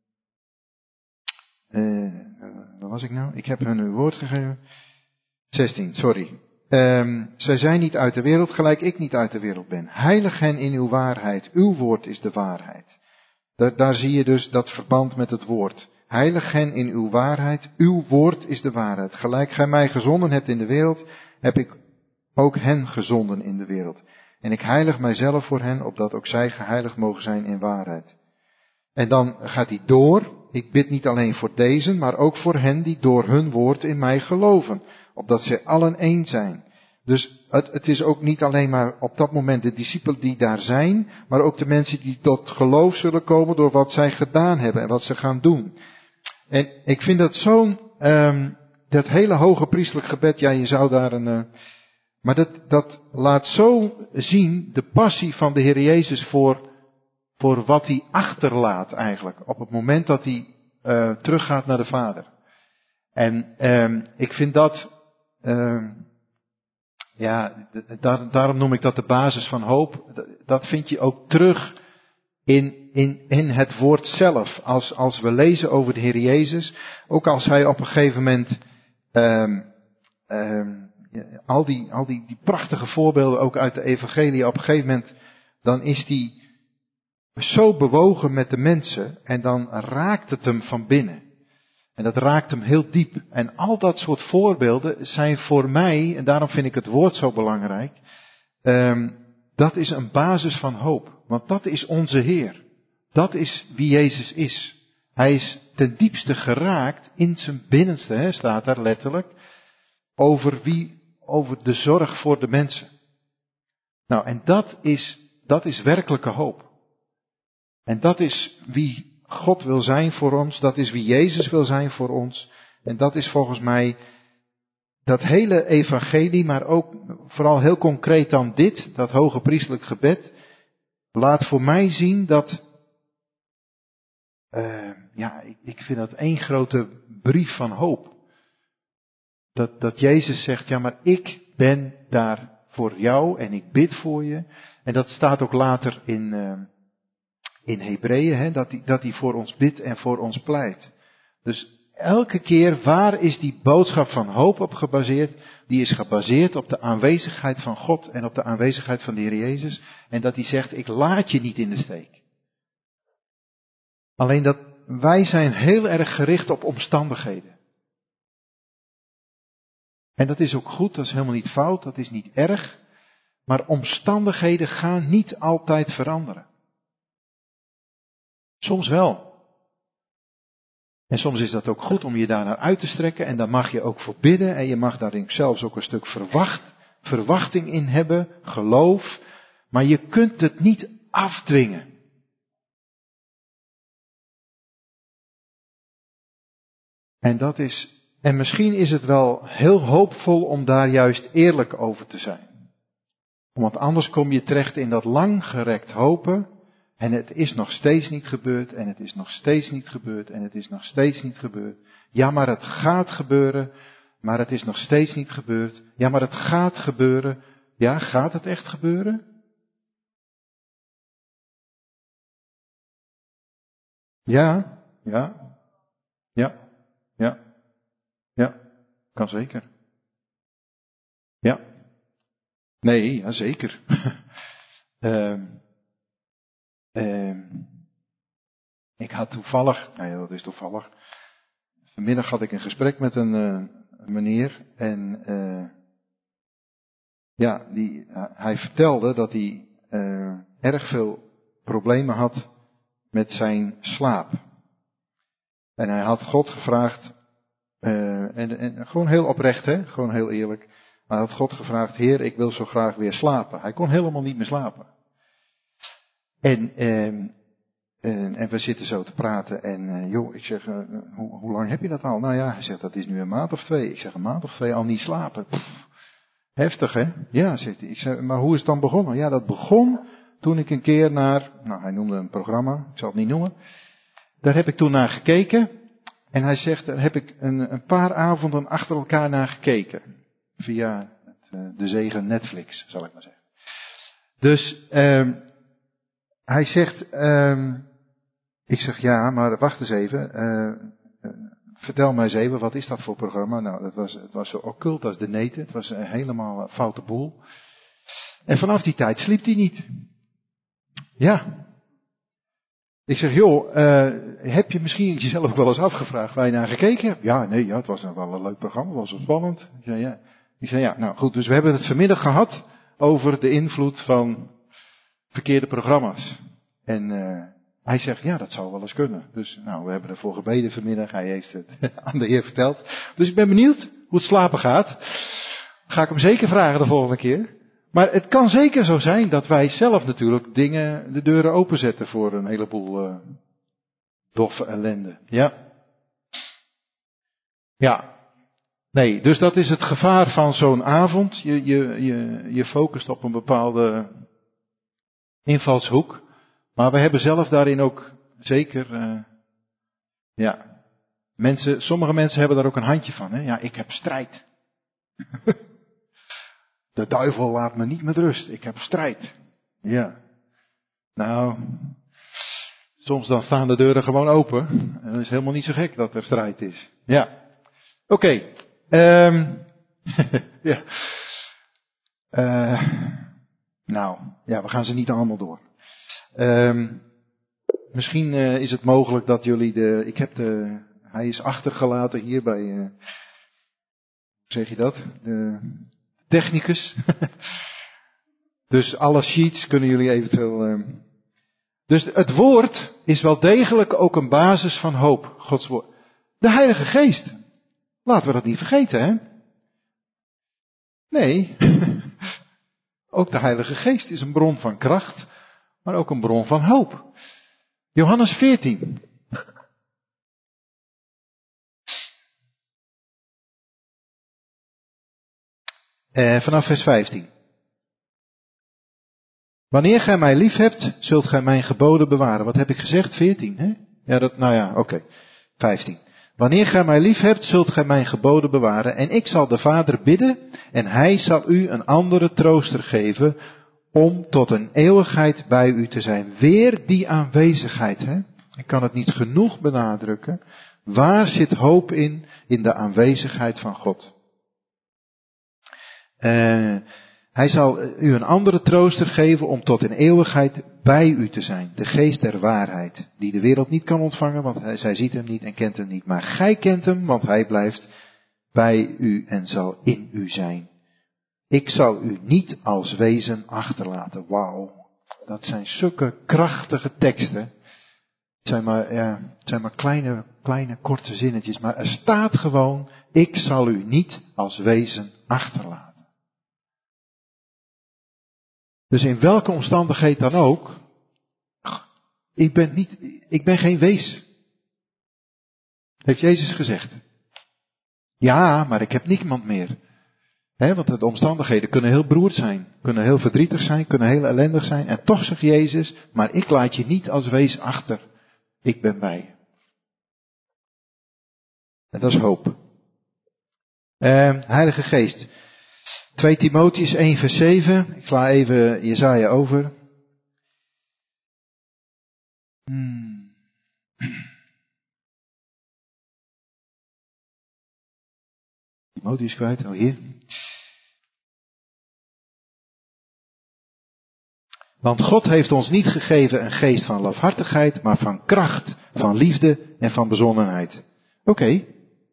uh, waar was ik nou? Ik heb hun uw woord gegeven. zestien, sorry. Um, zij zijn niet uit de wereld, gelijk ik niet uit de wereld ben. Heilig hen in uw waarheid. Uw woord is de waarheid. Daar, daar zie je dus dat verband met het woord. Heilig hen in uw waarheid. Uw woord is de waarheid. Gelijk gij mij gezonden hebt in de wereld, heb ik ook hen gezonden in de wereld. En ik heilig mijzelf voor hen, opdat ook zij geheiligd mogen zijn in waarheid. En dan gaat hij door. Ik bid niet alleen voor deze, maar ook voor hen die door hun woord in mij geloven. Opdat zij allen één zijn. Dus het, het is ook niet alleen maar op dat moment de discipelen die daar zijn, maar ook de mensen die tot geloof zullen komen door wat zij gedaan hebben en wat ze gaan doen. En ik vind dat zo'n, um, dat hele hoge priestelijk gebed, ja, je zou daar een, uh, maar dat, dat laat zo zien de passie van de Heer Jezus voor, voor wat hij achterlaat eigenlijk, op het moment dat hij uh, teruggaat naar de Vader. En um, ik vind dat, um, ja, daar, daarom noem ik dat de basis van hoop. Dat vind je ook terug in, in, in het woord zelf. Als, als we lezen over de Heer Jezus, ook als hij op een gegeven moment, um, um, al, die, al die, die prachtige voorbeelden ook uit de evangelie, op een gegeven moment, dan is hij zo bewogen met de mensen en dan raakt het hem van binnen. En dat raakt hem heel diep. En al dat soort voorbeelden zijn voor mij, en daarom vind ik het woord zo belangrijk, um, dat is een basis van hoop. Want dat is onze Heer. Dat is wie Jezus is. Hij is ten diepste geraakt in zijn binnenste, hè, staat daar letterlijk, over wie, over de zorg voor de mensen. Nou, en dat is, dat is werkelijke hoop. En dat is wie God wil zijn voor ons, dat is wie Jezus wil zijn voor ons. En dat is volgens mij dat hele evangelie, maar ook vooral heel concreet dan dit, dat hoge priestelijk gebed, laat voor mij zien dat, uh, ja, ik, ik vind dat één grote brief van hoop. Dat, dat Jezus zegt, ja, maar ik ben daar voor jou en ik bid voor je. En dat staat ook later in, uh, in Hebreeën, hè, dat hij dat hij voor ons bidt en voor ons pleit. Dus elke keer, waar is die boodschap van hoop op gebaseerd? Die is gebaseerd op de aanwezigheid van God en op de aanwezigheid van de Heer Jezus. En dat hij zegt, ik laat je niet in de steek. Alleen dat wij zijn heel erg gericht op omstandigheden. En dat is ook goed, dat is helemaal niet fout, dat is niet erg. Maar omstandigheden gaan niet altijd veranderen. Soms wel. En soms is dat ook goed om je daar naar uit te strekken en daar mag je ook voor bidden en je mag daarin zelfs ook een stuk verwacht, verwachting in hebben, geloof, maar je kunt het niet afdwingen. En dat is, en misschien is het wel heel hoopvol om daar juist eerlijk over te zijn. Want anders kom je terecht in dat langgerekt hopen. En het is nog steeds niet gebeurd, en het is nog steeds niet gebeurd, en het is nog steeds niet gebeurd. Ja, maar het gaat gebeuren, maar het is nog steeds niet gebeurd. Ja, maar het gaat gebeuren. Ja, gaat het echt gebeuren? Ja, ja, ja, ja, ja, kan zeker. Ja. Nee, ja zeker. Uh, uh, ik had toevallig, nou ja, dat is toevallig. Vanmiddag had ik een gesprek met een, uh, een meneer en uh, ja, die, uh, hij vertelde dat hij uh, erg veel problemen had met zijn slaap. En hij had God gevraagd, uh, en, en gewoon heel oprecht, hè, gewoon heel eerlijk. Hij had God gevraagd, Heer, ik wil zo graag weer slapen. Hij kon helemaal niet meer slapen. En, uh, en, en we zitten zo te praten en uh, joh, ik zeg, uh, hoe, hoe lang heb je dat al? Nou ja, hij zegt, dat is nu een maand of twee. Ik zeg, een maand of twee al niet slapen. Pff, heftig, hè? Ja, zegt hij. Ik zeg, maar hoe is het dan begonnen? Ja, dat begon toen ik een keer naar, nou hij noemde een programma, ik zal het niet noemen. Daar heb ik toen naar gekeken. En hij zegt, daar heb ik een, een paar avonden achter elkaar naar gekeken. Via het, uh, de zegen Netflix, zal ik maar zeggen. Dus, um, hij zegt, um, ik zeg ja, maar wacht eens even. Uh, uh, vertel mij eens even, wat is dat voor programma? Nou, dat was, het was zo occult als de neten. Het was een helemaal foute boel. En vanaf die tijd sliep hij niet. Ja. Ik zeg, joh, uh, heb je misschien jezelf ook wel eens afgevraagd waar je naar gekeken hebt? Ja, nee, ja, het was wel een leuk programma, het was wel spannend. Ik zei, ja. Ik zei, ja, nou goed, dus we hebben het vanmiddag gehad over de invloed van verkeerde programma's. En uh, hij zegt, ja, dat zou wel eens kunnen. Dus, nou, we hebben ervoor gebeden vanmiddag, hij heeft het aan de Heer verteld. Dus ik ben benieuwd hoe het slapen gaat. Ga ik hem zeker vragen de volgende keer. Maar het kan zeker zo zijn dat wij zelf natuurlijk dingen, de deuren openzetten voor een heleboel uh, doffe ellende. Ja. Ja. Nee, dus dat is het gevaar van zo'n avond. Je, je, je, je focust op een bepaalde invalshoek. Maar we hebben zelf daarin ook zeker, uh, ja. Mensen, sommige mensen hebben daar ook een handje van. Hè? Ja, ik heb strijd. De duivel laat me niet met rust. Ik heb strijd. Ja. Nou, soms dan staan de deuren gewoon open. En het is helemaal niet zo gek dat er strijd is. Ja. Oké. Okay. Um, ja. Uh, nou, ja, we gaan ze niet allemaal door. Um, misschien uh, is het mogelijk dat jullie de, ik heb de, hij is achtergelaten hier bij, uh, hoe zeg je dat? De technicus. Dus alle sheets kunnen jullie eventueel. Uh, dus het woord is wel degelijk ook een basis van hoop. Gods woord. De Heilige Geest. Laten we dat niet vergeten, hè? Nee. Ook de Heilige Geest is een bron van kracht, maar ook een bron van hoop. Johannes veertien. Eh, vanaf vers vijftien. Wanneer gij mij lief hebt, zult gij mijn geboden bewaren. Wat heb ik gezegd? veertien, hè? Ja, dat, nou ja, oké. Okay. vijftien. Wanneer gij mij lief hebt, zult gij mijn geboden bewaren. En ik zal de Vader bidden, en hij zal u een andere trooster geven, om tot een eeuwigheid bij u te zijn. Weer die aanwezigheid, hè? Ik kan het niet genoeg benadrukken. Waar zit hoop in? In de aanwezigheid van God. Uh, hij zal u een andere trooster geven om tot in eeuwigheid bij u te zijn. De geest der waarheid, die de wereld niet kan ontvangen, want hij, zij ziet hem niet en kent hem niet. Maar gij kent hem, want hij blijft bij u en zal in u zijn. Ik zal u niet als wezen achterlaten. Wauw, dat zijn zulke krachtige teksten. Het zijn maar, ja, het zijn maar kleine, kleine korte zinnetjes, maar er staat gewoon, ik zal u niet als wezen achterlaten. Dus in welke omstandigheid dan ook, ik ben niet, ik ben geen wees. Heeft Jezus gezegd. Ja, maar ik heb niemand meer. He, want de omstandigheden kunnen heel beroerd zijn, kunnen heel verdrietig zijn, kunnen heel ellendig zijn. En toch zegt Jezus, maar ik laat je niet als wees achter. Ik ben bij je. En dat is hoop. Uh, Heilige Geest. twee Timotheüs één vers zeven. Ik sla even Jesaja over. Hmm. Timotheüs kwijt, oh hier. Want God heeft ons niet gegeven een geest van lafhartigheid, maar van kracht, van liefde en van bezonnenheid. Oké. Okay.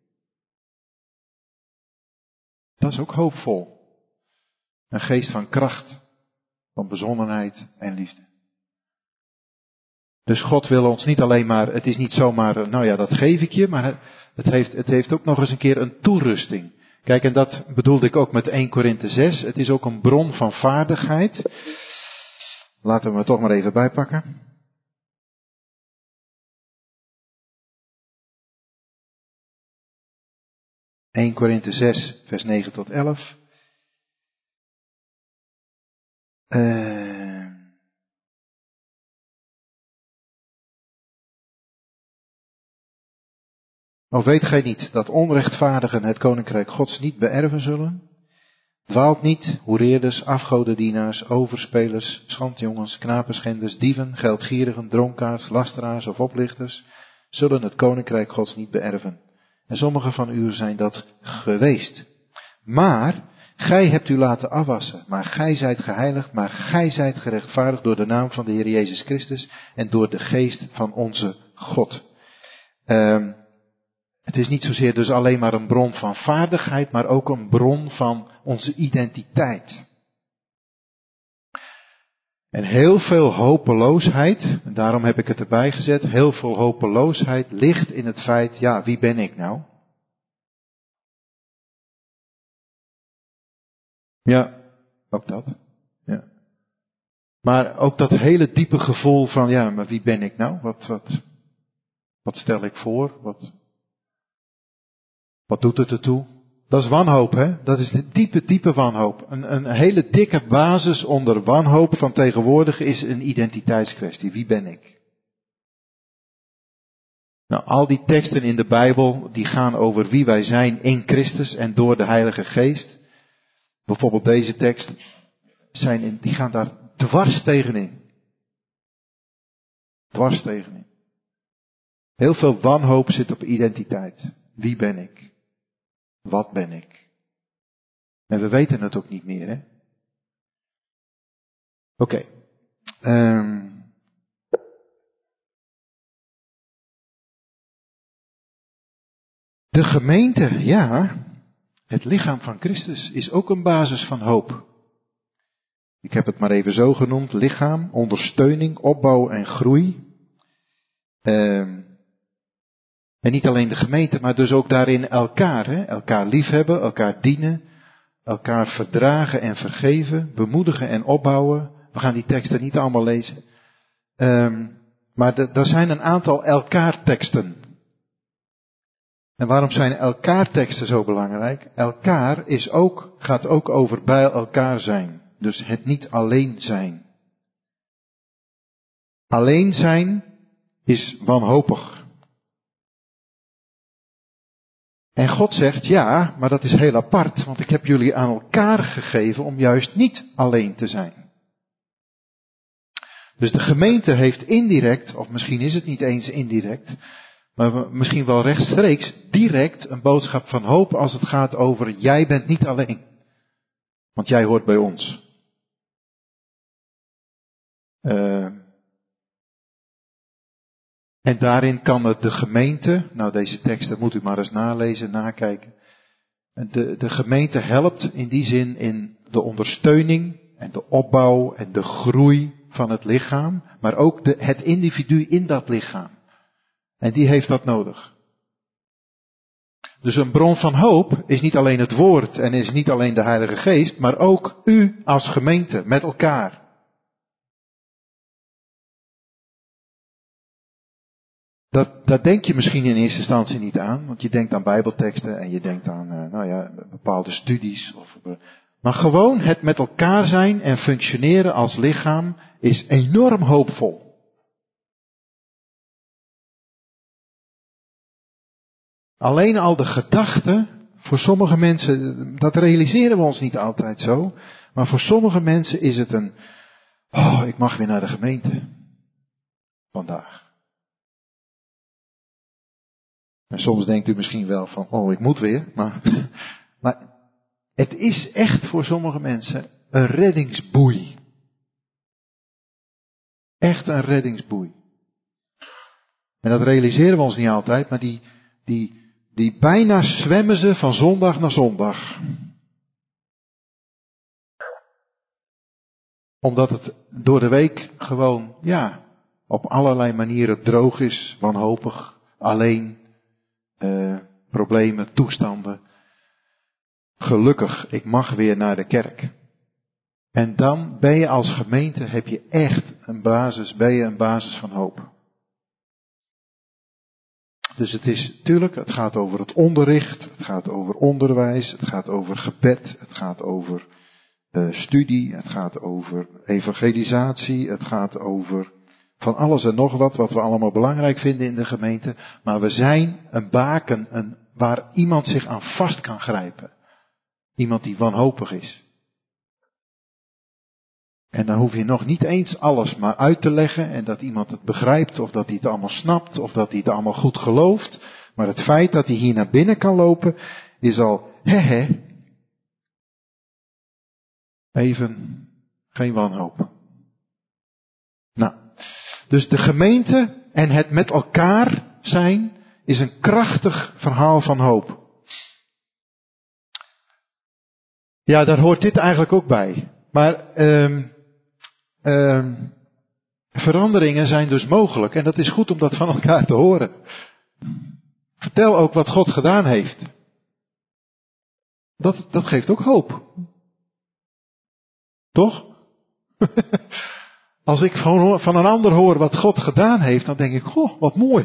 Dat is ook hoopvol. Een geest van kracht, van bezonnenheid en liefde. Dus God wil ons niet alleen maar, het is niet zomaar, nou ja, dat geef ik je, maar het heeft, het heeft ook nog eens een keer een toerusting. Kijk, en dat bedoelde ik ook met Eerste Korinthe zes. Het is ook een bron van vaardigheid. Laten we me toch maar even bijpakken. Eerste Korinthe zes, vers negen tot elf. Uh... Of weet gij niet dat onrechtvaardigen het koninkrijk Gods niet beërven zullen? Dwaalt niet, hoereerders, afgodendienaars, overspelers, schandjongens, knapenschenders, dieven, geldgierigen, dronkaards, lasteraars of oplichters, zullen het koninkrijk Gods niet beërven. En sommigen van u zijn dat geweest. Maar gij hebt u laten afwassen, maar gij zijt geheiligd, maar gij zijt gerechtvaardigd door de naam van de Heer Jezus Christus en door de geest van onze God. Um, Het is niet zozeer dus alleen maar een bron van vaardigheid, maar ook een bron van onze identiteit. En heel veel hopeloosheid, en daarom heb ik het erbij gezet, heel veel hopeloosheid ligt in het feit, ja, wie ben ik nou? Ja, ook dat. Ja. Maar ook dat hele diepe gevoel van, ja, maar wie ben ik nou? Wat, wat, wat stel ik voor? Wat... Wat doet het ertoe? Dat is wanhoop, hè? Dat is de diepe, diepe wanhoop. Een, een hele dikke basis onder wanhoop van tegenwoordig is een identiteitskwestie. Wie ben ik? Nou, al die teksten in de Bijbel, die gaan over wie wij zijn in Christus en door de Heilige Geest. Bijvoorbeeld deze tekst, zijn in, die gaan daar dwars tegenin. Dwars tegenin. Heel veel wanhoop zit op identiteit. Wie ben ik? Wat ben ik? En we weten het ook niet meer, hè? Oké. Okay. Um, de gemeente, ja, het lichaam van Christus is ook een basis van hoop. Ik heb het maar even zo genoemd, lichaam, ondersteuning, opbouw en groei. Um, En niet alleen de gemeente, maar dus ook daarin elkaar. Hè? Elkaar liefhebben, elkaar dienen, elkaar verdragen en vergeven, bemoedigen en opbouwen. We gaan die teksten niet allemaal lezen. Um, maar er zijn een aantal elkaar teksten. En waarom zijn elkaar teksten zo belangrijk? Elkaar is ook, gaat ook over bij elkaar zijn. Dus het niet alleen zijn. Alleen zijn is wanhopig. En God zegt, ja, maar dat is heel apart, want ik heb jullie aan elkaar gegeven om juist niet alleen te zijn. Dus de gemeente heeft indirect, of misschien is het niet eens indirect, maar misschien wel rechtstreeks, direct een boodschap van hoop als het gaat over, jij bent niet alleen. Want jij hoort bij ons. Uh, en daarin kan het de gemeente, nou deze teksten moet u maar eens nalezen, nakijken. De, de gemeente helpt in die zin in de ondersteuning en de opbouw en de groei van het lichaam, maar ook de, het individu in dat lichaam. En die heeft dat nodig. Dus een bron van hoop is niet alleen het woord en is niet alleen de Heilige Geest, maar ook u als gemeente met elkaar. Dat, dat denk je misschien in eerste instantie niet aan, want je denkt aan bijbelteksten en je denkt aan, uh, nou ja, bepaalde studies. Of, uh, maar gewoon het met elkaar zijn en functioneren als lichaam is enorm hoopvol. Alleen al de gedachte, voor sommige mensen, dat realiseren we ons niet altijd zo, maar voor sommige mensen is het een, oh, ik mag weer naar de gemeente vandaag. En soms denkt u misschien wel van, oh, ik moet weer, maar, maar het is echt voor sommige mensen een reddingsboei. Echt een reddingsboei. En dat realiseren we ons niet altijd, maar die, die, die bijna zwemmen ze van zondag naar zondag. Omdat het door de week gewoon, ja, op allerlei manieren droog is, wanhopig, alleen, eh, problemen, toestanden. Gelukkig, ik mag weer naar de kerk. En dan ben je als gemeente, heb je echt een basis, ben je een basis van hoop. Dus het is natuurlijk, het gaat over het onderricht, het gaat over onderwijs, het gaat over gebed, het gaat over uh, studie, het gaat over evangelisatie, het gaat over van alles en nog wat, wat we allemaal belangrijk vinden in de gemeente. Maar we zijn een baken een, waar iemand zich aan vast kan grijpen. Iemand die wanhopig is. En dan hoef je nog niet eens alles maar uit te leggen en dat iemand het begrijpt of dat hij het allemaal snapt of dat hij het allemaal goed gelooft. Maar het feit dat hij hier naar binnen kan lopen is al, he he, even geen wanhoop. Nou, dus de gemeente en het met elkaar zijn is een krachtig verhaal van hoop. Ja, daar hoort dit eigenlijk ook bij. Maar um, um, veranderingen zijn dus mogelijk en dat is goed om dat van elkaar te horen. Vertel ook wat God gedaan heeft. Dat, dat geeft ook hoop. Toch? Als ik van, van een ander hoor wat God gedaan heeft, dan denk ik, goh, wat mooi.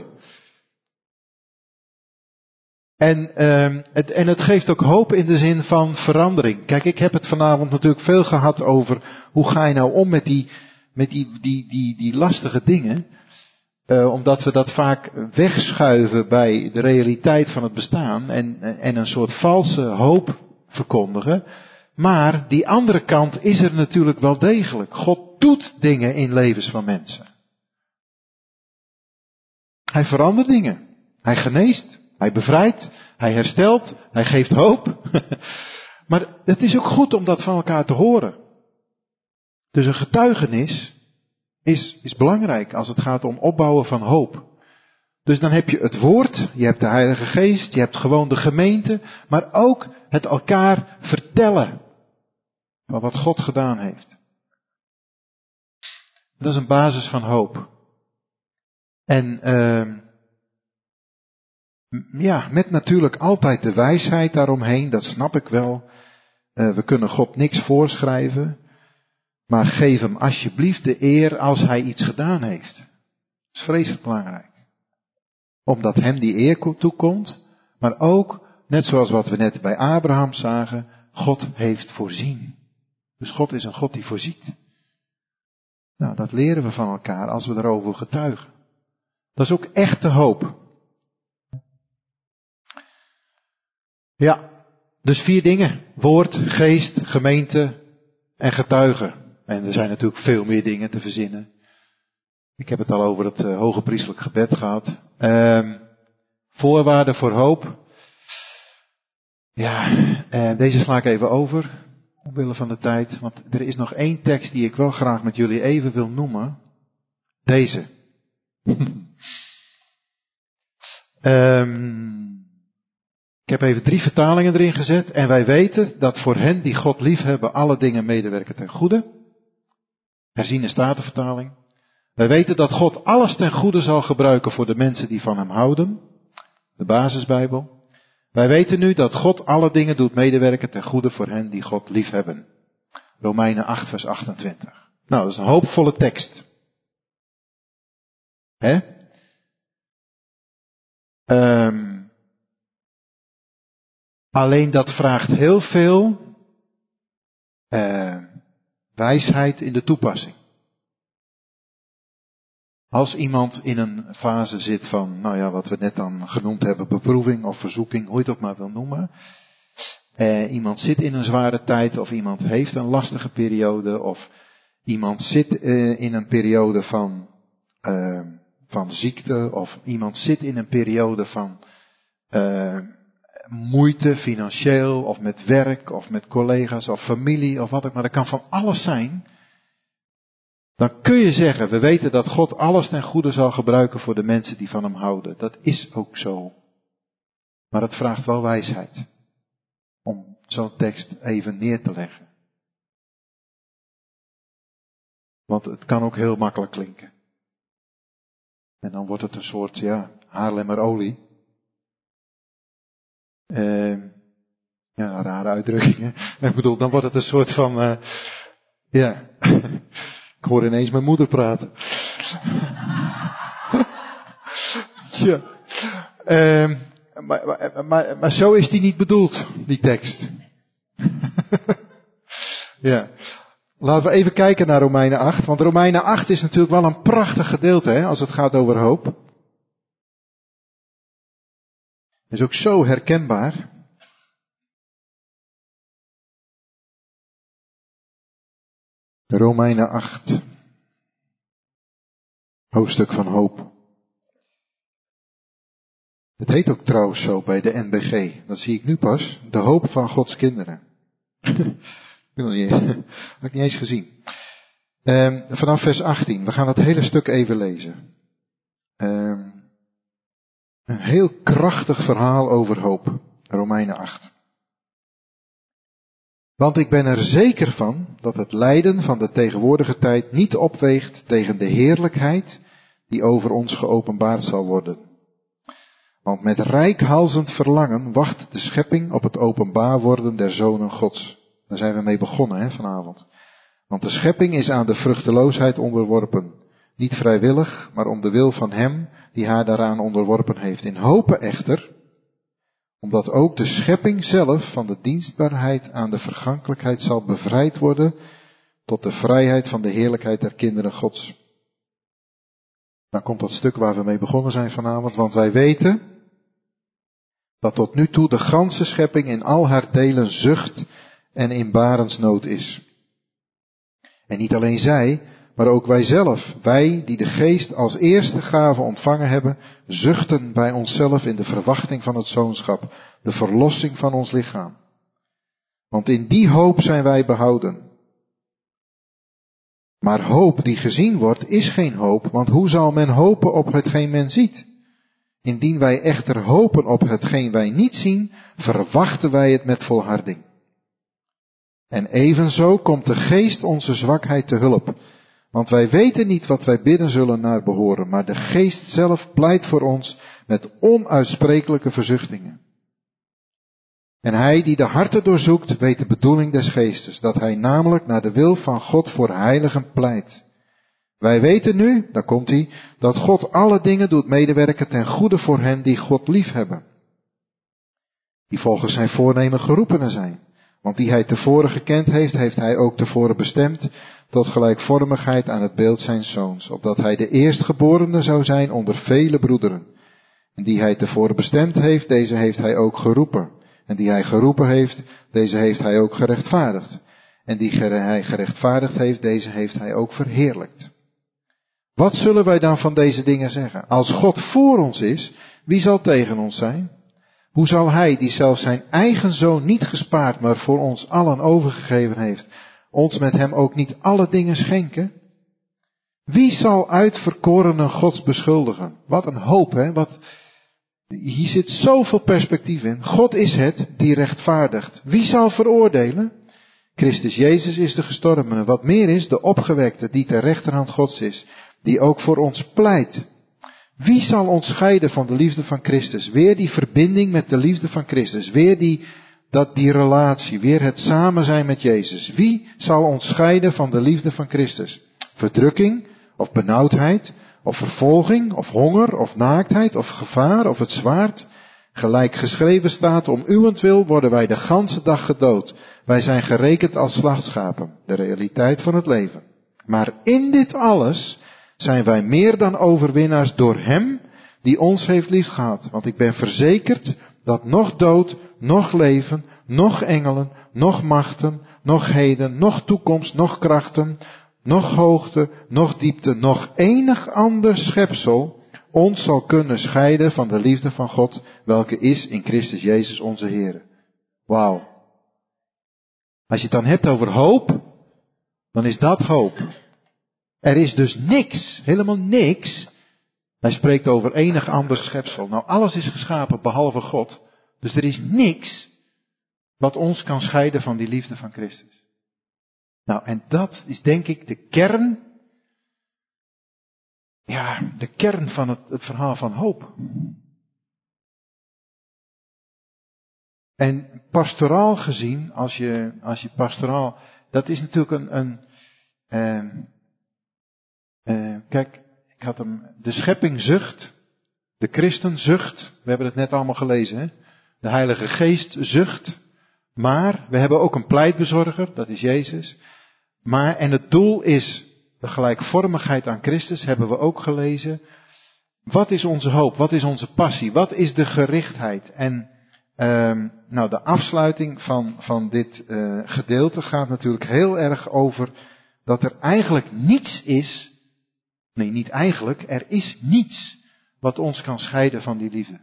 En, um, het, en het geeft ook hoop in de zin van verandering. Kijk, ik heb het vanavond natuurlijk veel gehad over hoe ga je nou om met die, met die, die, die, die lastige dingen. Uh, omdat we dat vaak wegschuiven bij de realiteit van het bestaan en, en een soort valse hoop verkondigen. Maar die andere kant is er natuurlijk wel degelijk. God doet dingen in levens van mensen. Hij verandert dingen. Hij geneest. Hij bevrijdt. Hij herstelt. Hij geeft hoop. Maar het is ook goed om dat van elkaar te horen. Dus een getuigenis is, is belangrijk als het gaat om opbouwen van hoop. Dus dan heb je het woord, je hebt de Heilige Geest, je hebt gewoon de gemeente, maar ook het elkaar vertellen van wat God gedaan heeft. Dat is een basis van hoop. En uh, ja, met natuurlijk altijd de wijsheid daaromheen, dat snap ik wel. Uh, we kunnen God niks voorschrijven, maar geef hem alsjeblieft de eer als hij iets gedaan heeft. Dat is vreselijk belangrijk. Omdat hem die eer toekomt, maar ook, net zoals wat we net bij Abraham zagen, God heeft voorzien. Dus God is een God die voorziet. Nou, dat leren we van elkaar als we erover getuigen. Dat is ook echte hoop. Ja, dus vier dingen. Woord, geest, gemeente en getuigen. En er zijn natuurlijk veel meer dingen te verzinnen. Ik heb het al over het uh, hoge priestelijk gebed gehad. Uh, voorwaarden voor hoop. Ja, uh, deze sla ik even over. Omwille van de tijd. Want er is nog één tekst die ik wel graag met jullie even wil noemen. Deze. um, ik heb even drie vertalingen erin gezet. En wij weten dat voor hen die God liefhebben alle dingen medewerken ten goede. Herziene Statenvertaling. Wij weten dat God alles ten goede zal gebruiken voor de mensen die van hem houden. De basisbijbel. Wij weten nu dat God alle dingen doet medewerken ten goede voor hen die God liefhebben. Romeinen acht vers achtentwintig. Nou, dat is een hoopvolle tekst. Hè? Um, alleen dat vraagt heel veel uh, wijsheid in de toepassing. Als iemand in een fase zit van, nou ja, wat we net dan genoemd hebben, beproeving of verzoeking, hoe je het ook maar wil noemen. Eh, iemand zit in een zware tijd of iemand heeft een lastige periode of iemand zit eh, in een periode van, uh, van ziekte of iemand zit in een periode van uh, moeite financieel of met werk of met collega's of familie of wat ook maar. Dat kan van alles zijn. Dan kun je zeggen, we weten dat God alles ten goede zal gebruiken voor de mensen die van hem houden. Dat is ook zo. Maar het vraagt wel wijsheid. Om zo'n tekst even neer te leggen. Want het kan ook heel makkelijk klinken. En dan wordt het een soort, ja, Haarlemmerolie. Uh, ja, rare uitdrukkingen. Ik bedoel, dan wordt het een soort van, uh, ja, ik hoor ineens mijn moeder praten. ja. Uh, maar, maar, maar, maar zo is die niet bedoeld, die tekst. ja. Laten we even kijken naar Romeinen acht, want Romeinen acht is natuurlijk wel een prachtig gedeelte, hè, als het gaat over hoop. Is ook zo herkenbaar. Romeinen acht. Hoofdstuk van hoop. Het heet ook trouwens zo bij de N B G. Dat zie ik nu pas. De hoop van Gods kinderen. Ik heb niet, heb ik niet eens gezien. Um, vanaf vers achttien. We gaan het hele stuk even lezen. Um, een heel krachtig verhaal over hoop. Romeinen acht. Want ik ben er zeker van dat het lijden van de tegenwoordige tijd niet opweegt tegen de heerlijkheid die over ons geopenbaard zal worden. Want met reikhalzend verlangen wacht de schepping op het openbaar worden der zonen Gods. Daar zijn we mee begonnen, hè, vanavond. Want de schepping is aan de vruchteloosheid onderworpen. Niet vrijwillig, maar om de wil van hem die haar daaraan onderworpen heeft. In hope echter, omdat ook de schepping zelf van de dienstbaarheid aan de vergankelijkheid zal bevrijd worden tot de vrijheid van de heerlijkheid der kinderen Gods. Dan komt dat stuk waar we mee begonnen zijn vanavond, want wij weten dat tot nu toe de ganse schepping in al haar delen zucht en in barensnood is. En niet alleen zij, maar ook wij zelf, wij die de geest als eerste gave ontvangen hebben, zuchten bij onszelf in de verwachting van het zoonschap, de verlossing van ons lichaam. Want in die hoop zijn wij behouden. Maar hoop die gezien wordt, is geen hoop, want hoe zal men hopen op hetgeen men ziet? Indien wij echter hopen op hetgeen wij niet zien, verwachten wij het met volharding. En evenzo komt de geest onze zwakheid te hulp. Want wij weten niet wat wij bidden zullen naar behoren, maar de geest zelf pleit voor ons met onuitsprekelijke verzuchtingen. En hij die de harten doorzoekt, weet de bedoeling des geestes, dat hij namelijk naar de wil van God voor heiligen pleit. Wij weten nu, daar komt hij, dat God alle dingen doet medewerken ten goede voor hen die God liefhebben. Die volgens zijn voornemen geroepenen zijn. Want die hij tevoren gekend heeft, heeft hij ook tevoren bestemd tot gelijkvormigheid aan het beeld zijn zoons, opdat hij de eerstgeborene zou zijn onder vele broederen. En die hij tevoren bestemd heeft, deze heeft hij ook geroepen. En die hij geroepen heeft, deze heeft hij ook gerechtvaardigd. En die hij gerechtvaardigd heeft, deze heeft hij ook verheerlijkt. Wat zullen wij dan van deze dingen zeggen? Als God voor ons is, wie zal tegen ons zijn? Hoe zal hij, die zelfs zijn eigen zoon niet gespaard, maar voor ons allen overgegeven heeft, ons met hem ook niet alle dingen schenken? Wie zal uitverkorenen Gods beschuldigen? Wat een hoop, hè? Wat, hier zit zoveel perspectief in. God is het die rechtvaardigt. Wie zal veroordelen? Christus Jezus is de gestorvene. Wat meer is, de opgewekte die ter rechterhand Gods is, die ook voor ons pleit. Wie zal ons scheiden van de liefde van Christus? Weer die verbinding met de liefde van Christus. Weer die, dat, die relatie. Weer het samen zijn met Jezus. Wie zal ons scheiden van de liefde van Christus? Verdrukking, of benauwdheid, of vervolging, of honger, of naaktheid, of gevaar, of het zwaard. Gelijk geschreven staat, om uwentwil worden wij de ganse dag gedood. Wij zijn gerekend als slachtschapen. De realiteit van het leven. Maar in dit alles zijn wij meer dan overwinnaars door hem die ons heeft liefgehad. Want ik ben verzekerd dat nog dood, nog leven, nog engelen, nog machten, nog heden, nog toekomst, nog krachten, nog hoogte, nog diepte, nog enig ander schepsel ons zal kunnen scheiden van de liefde van God, welke is in Christus Jezus onze Heer. Wauw. Als je het dan hebt over hoop, dan is dat hoop. Er is dus niks, helemaal niks. Hij spreekt over enig ander schepsel. Nou, alles is geschapen behalve God. Dus er is niks wat ons kan scheiden van die liefde van Christus. Nou, en dat is denk ik de kern, ja, de kern van het, het verhaal van hoop. En pastoraal gezien, als je, als je pastoraal, dat is natuurlijk een, een uh, uh, kijk, ik had hem, de schepping zucht, de christen zucht, we hebben het net allemaal gelezen, hè? De Heilige Geest zucht, maar we hebben ook een pleitbezorger, dat is Jezus. Maar, en het doel is de gelijkvormigheid aan Christus, hebben we ook gelezen. Wat is onze hoop? Wat is onze passie? Wat is de gerichtheid? En Um, nou, de afsluiting van, van dit uh, gedeelte gaat natuurlijk heel erg over dat er eigenlijk niets is, nee niet eigenlijk, er is niets wat ons kan scheiden van die liefde.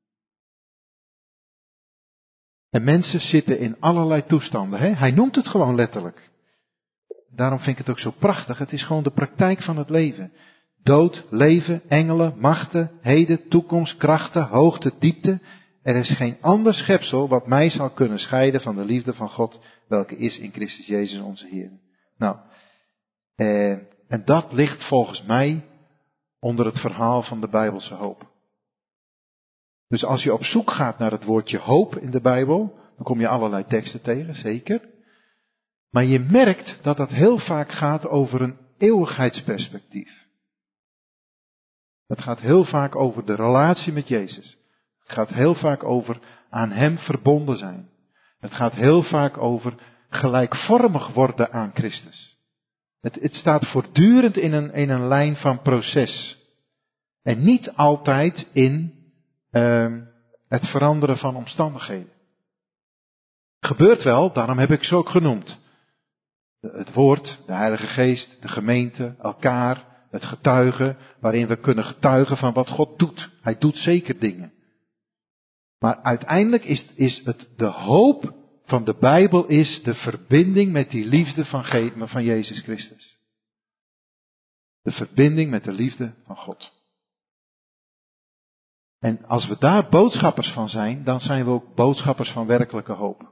En mensen zitten in allerlei toestanden, hè? Hij noemt het gewoon letterlijk. Daarom vind ik het ook zo prachtig, het is gewoon de praktijk van het leven. Dood, leven, engelen, machten, heden, toekomst, krachten, hoogte, diepte. Er is geen ander schepsel wat mij zal kunnen scheiden van de liefde van God, welke is in Christus Jezus onze Heer. Nou, eh, en dat ligt volgens mij onder het verhaal van de Bijbelse hoop. Dus als je op zoek gaat naar het woordje hoop in de Bijbel, dan kom je allerlei teksten tegen, zeker. Maar je merkt dat dat heel vaak gaat over een eeuwigheidsperspectief. Het gaat heel vaak over de relatie met Jezus. Het gaat heel vaak over aan Hem verbonden zijn. Het gaat heel vaak over gelijkvormig worden aan Christus. Het, het staat voortdurend in een, in een lijn van proces. En niet altijd in uh, het veranderen van omstandigheden. Gebeurt wel, daarom heb ik ze ook genoemd. Het woord, de Heilige Geest, de gemeente, elkaar, het getuigen, waarin we kunnen getuigen van wat God doet. Hij doet zeker dingen. Maar uiteindelijk is, is het de hoop van de Bijbel is de verbinding met die liefde van, van Jezus Christus. De verbinding met de liefde van God. En als we daar boodschappers van zijn, dan zijn we ook boodschappers van werkelijke hoop.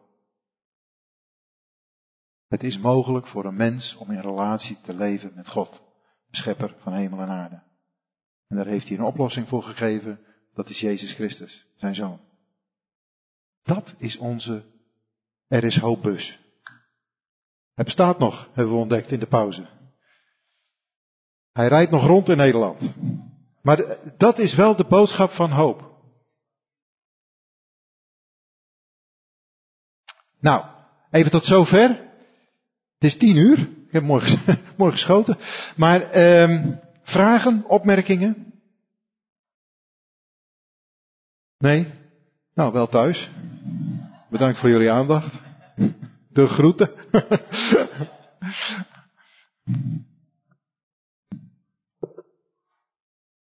Het is mogelijk voor een mens om in relatie te leven met God, de schepper van hemel en aarde. En daar heeft hij een oplossing voor gegeven, dat is Jezus Christus, zijn zoon. Dat is onze, er is hoopbus. Hij bestaat nog, hebben we ontdekt in de pauze. Hij rijdt nog rond in Nederland. Maar de, dat is wel de boodschap van hoop. Nou, even tot zover. Het is tien uur. Ik heb mooi, mooi geschoten. Maar um, vragen, opmerkingen? Nee? Nou, wel thuis. Bedankt voor jullie aandacht. De groeten.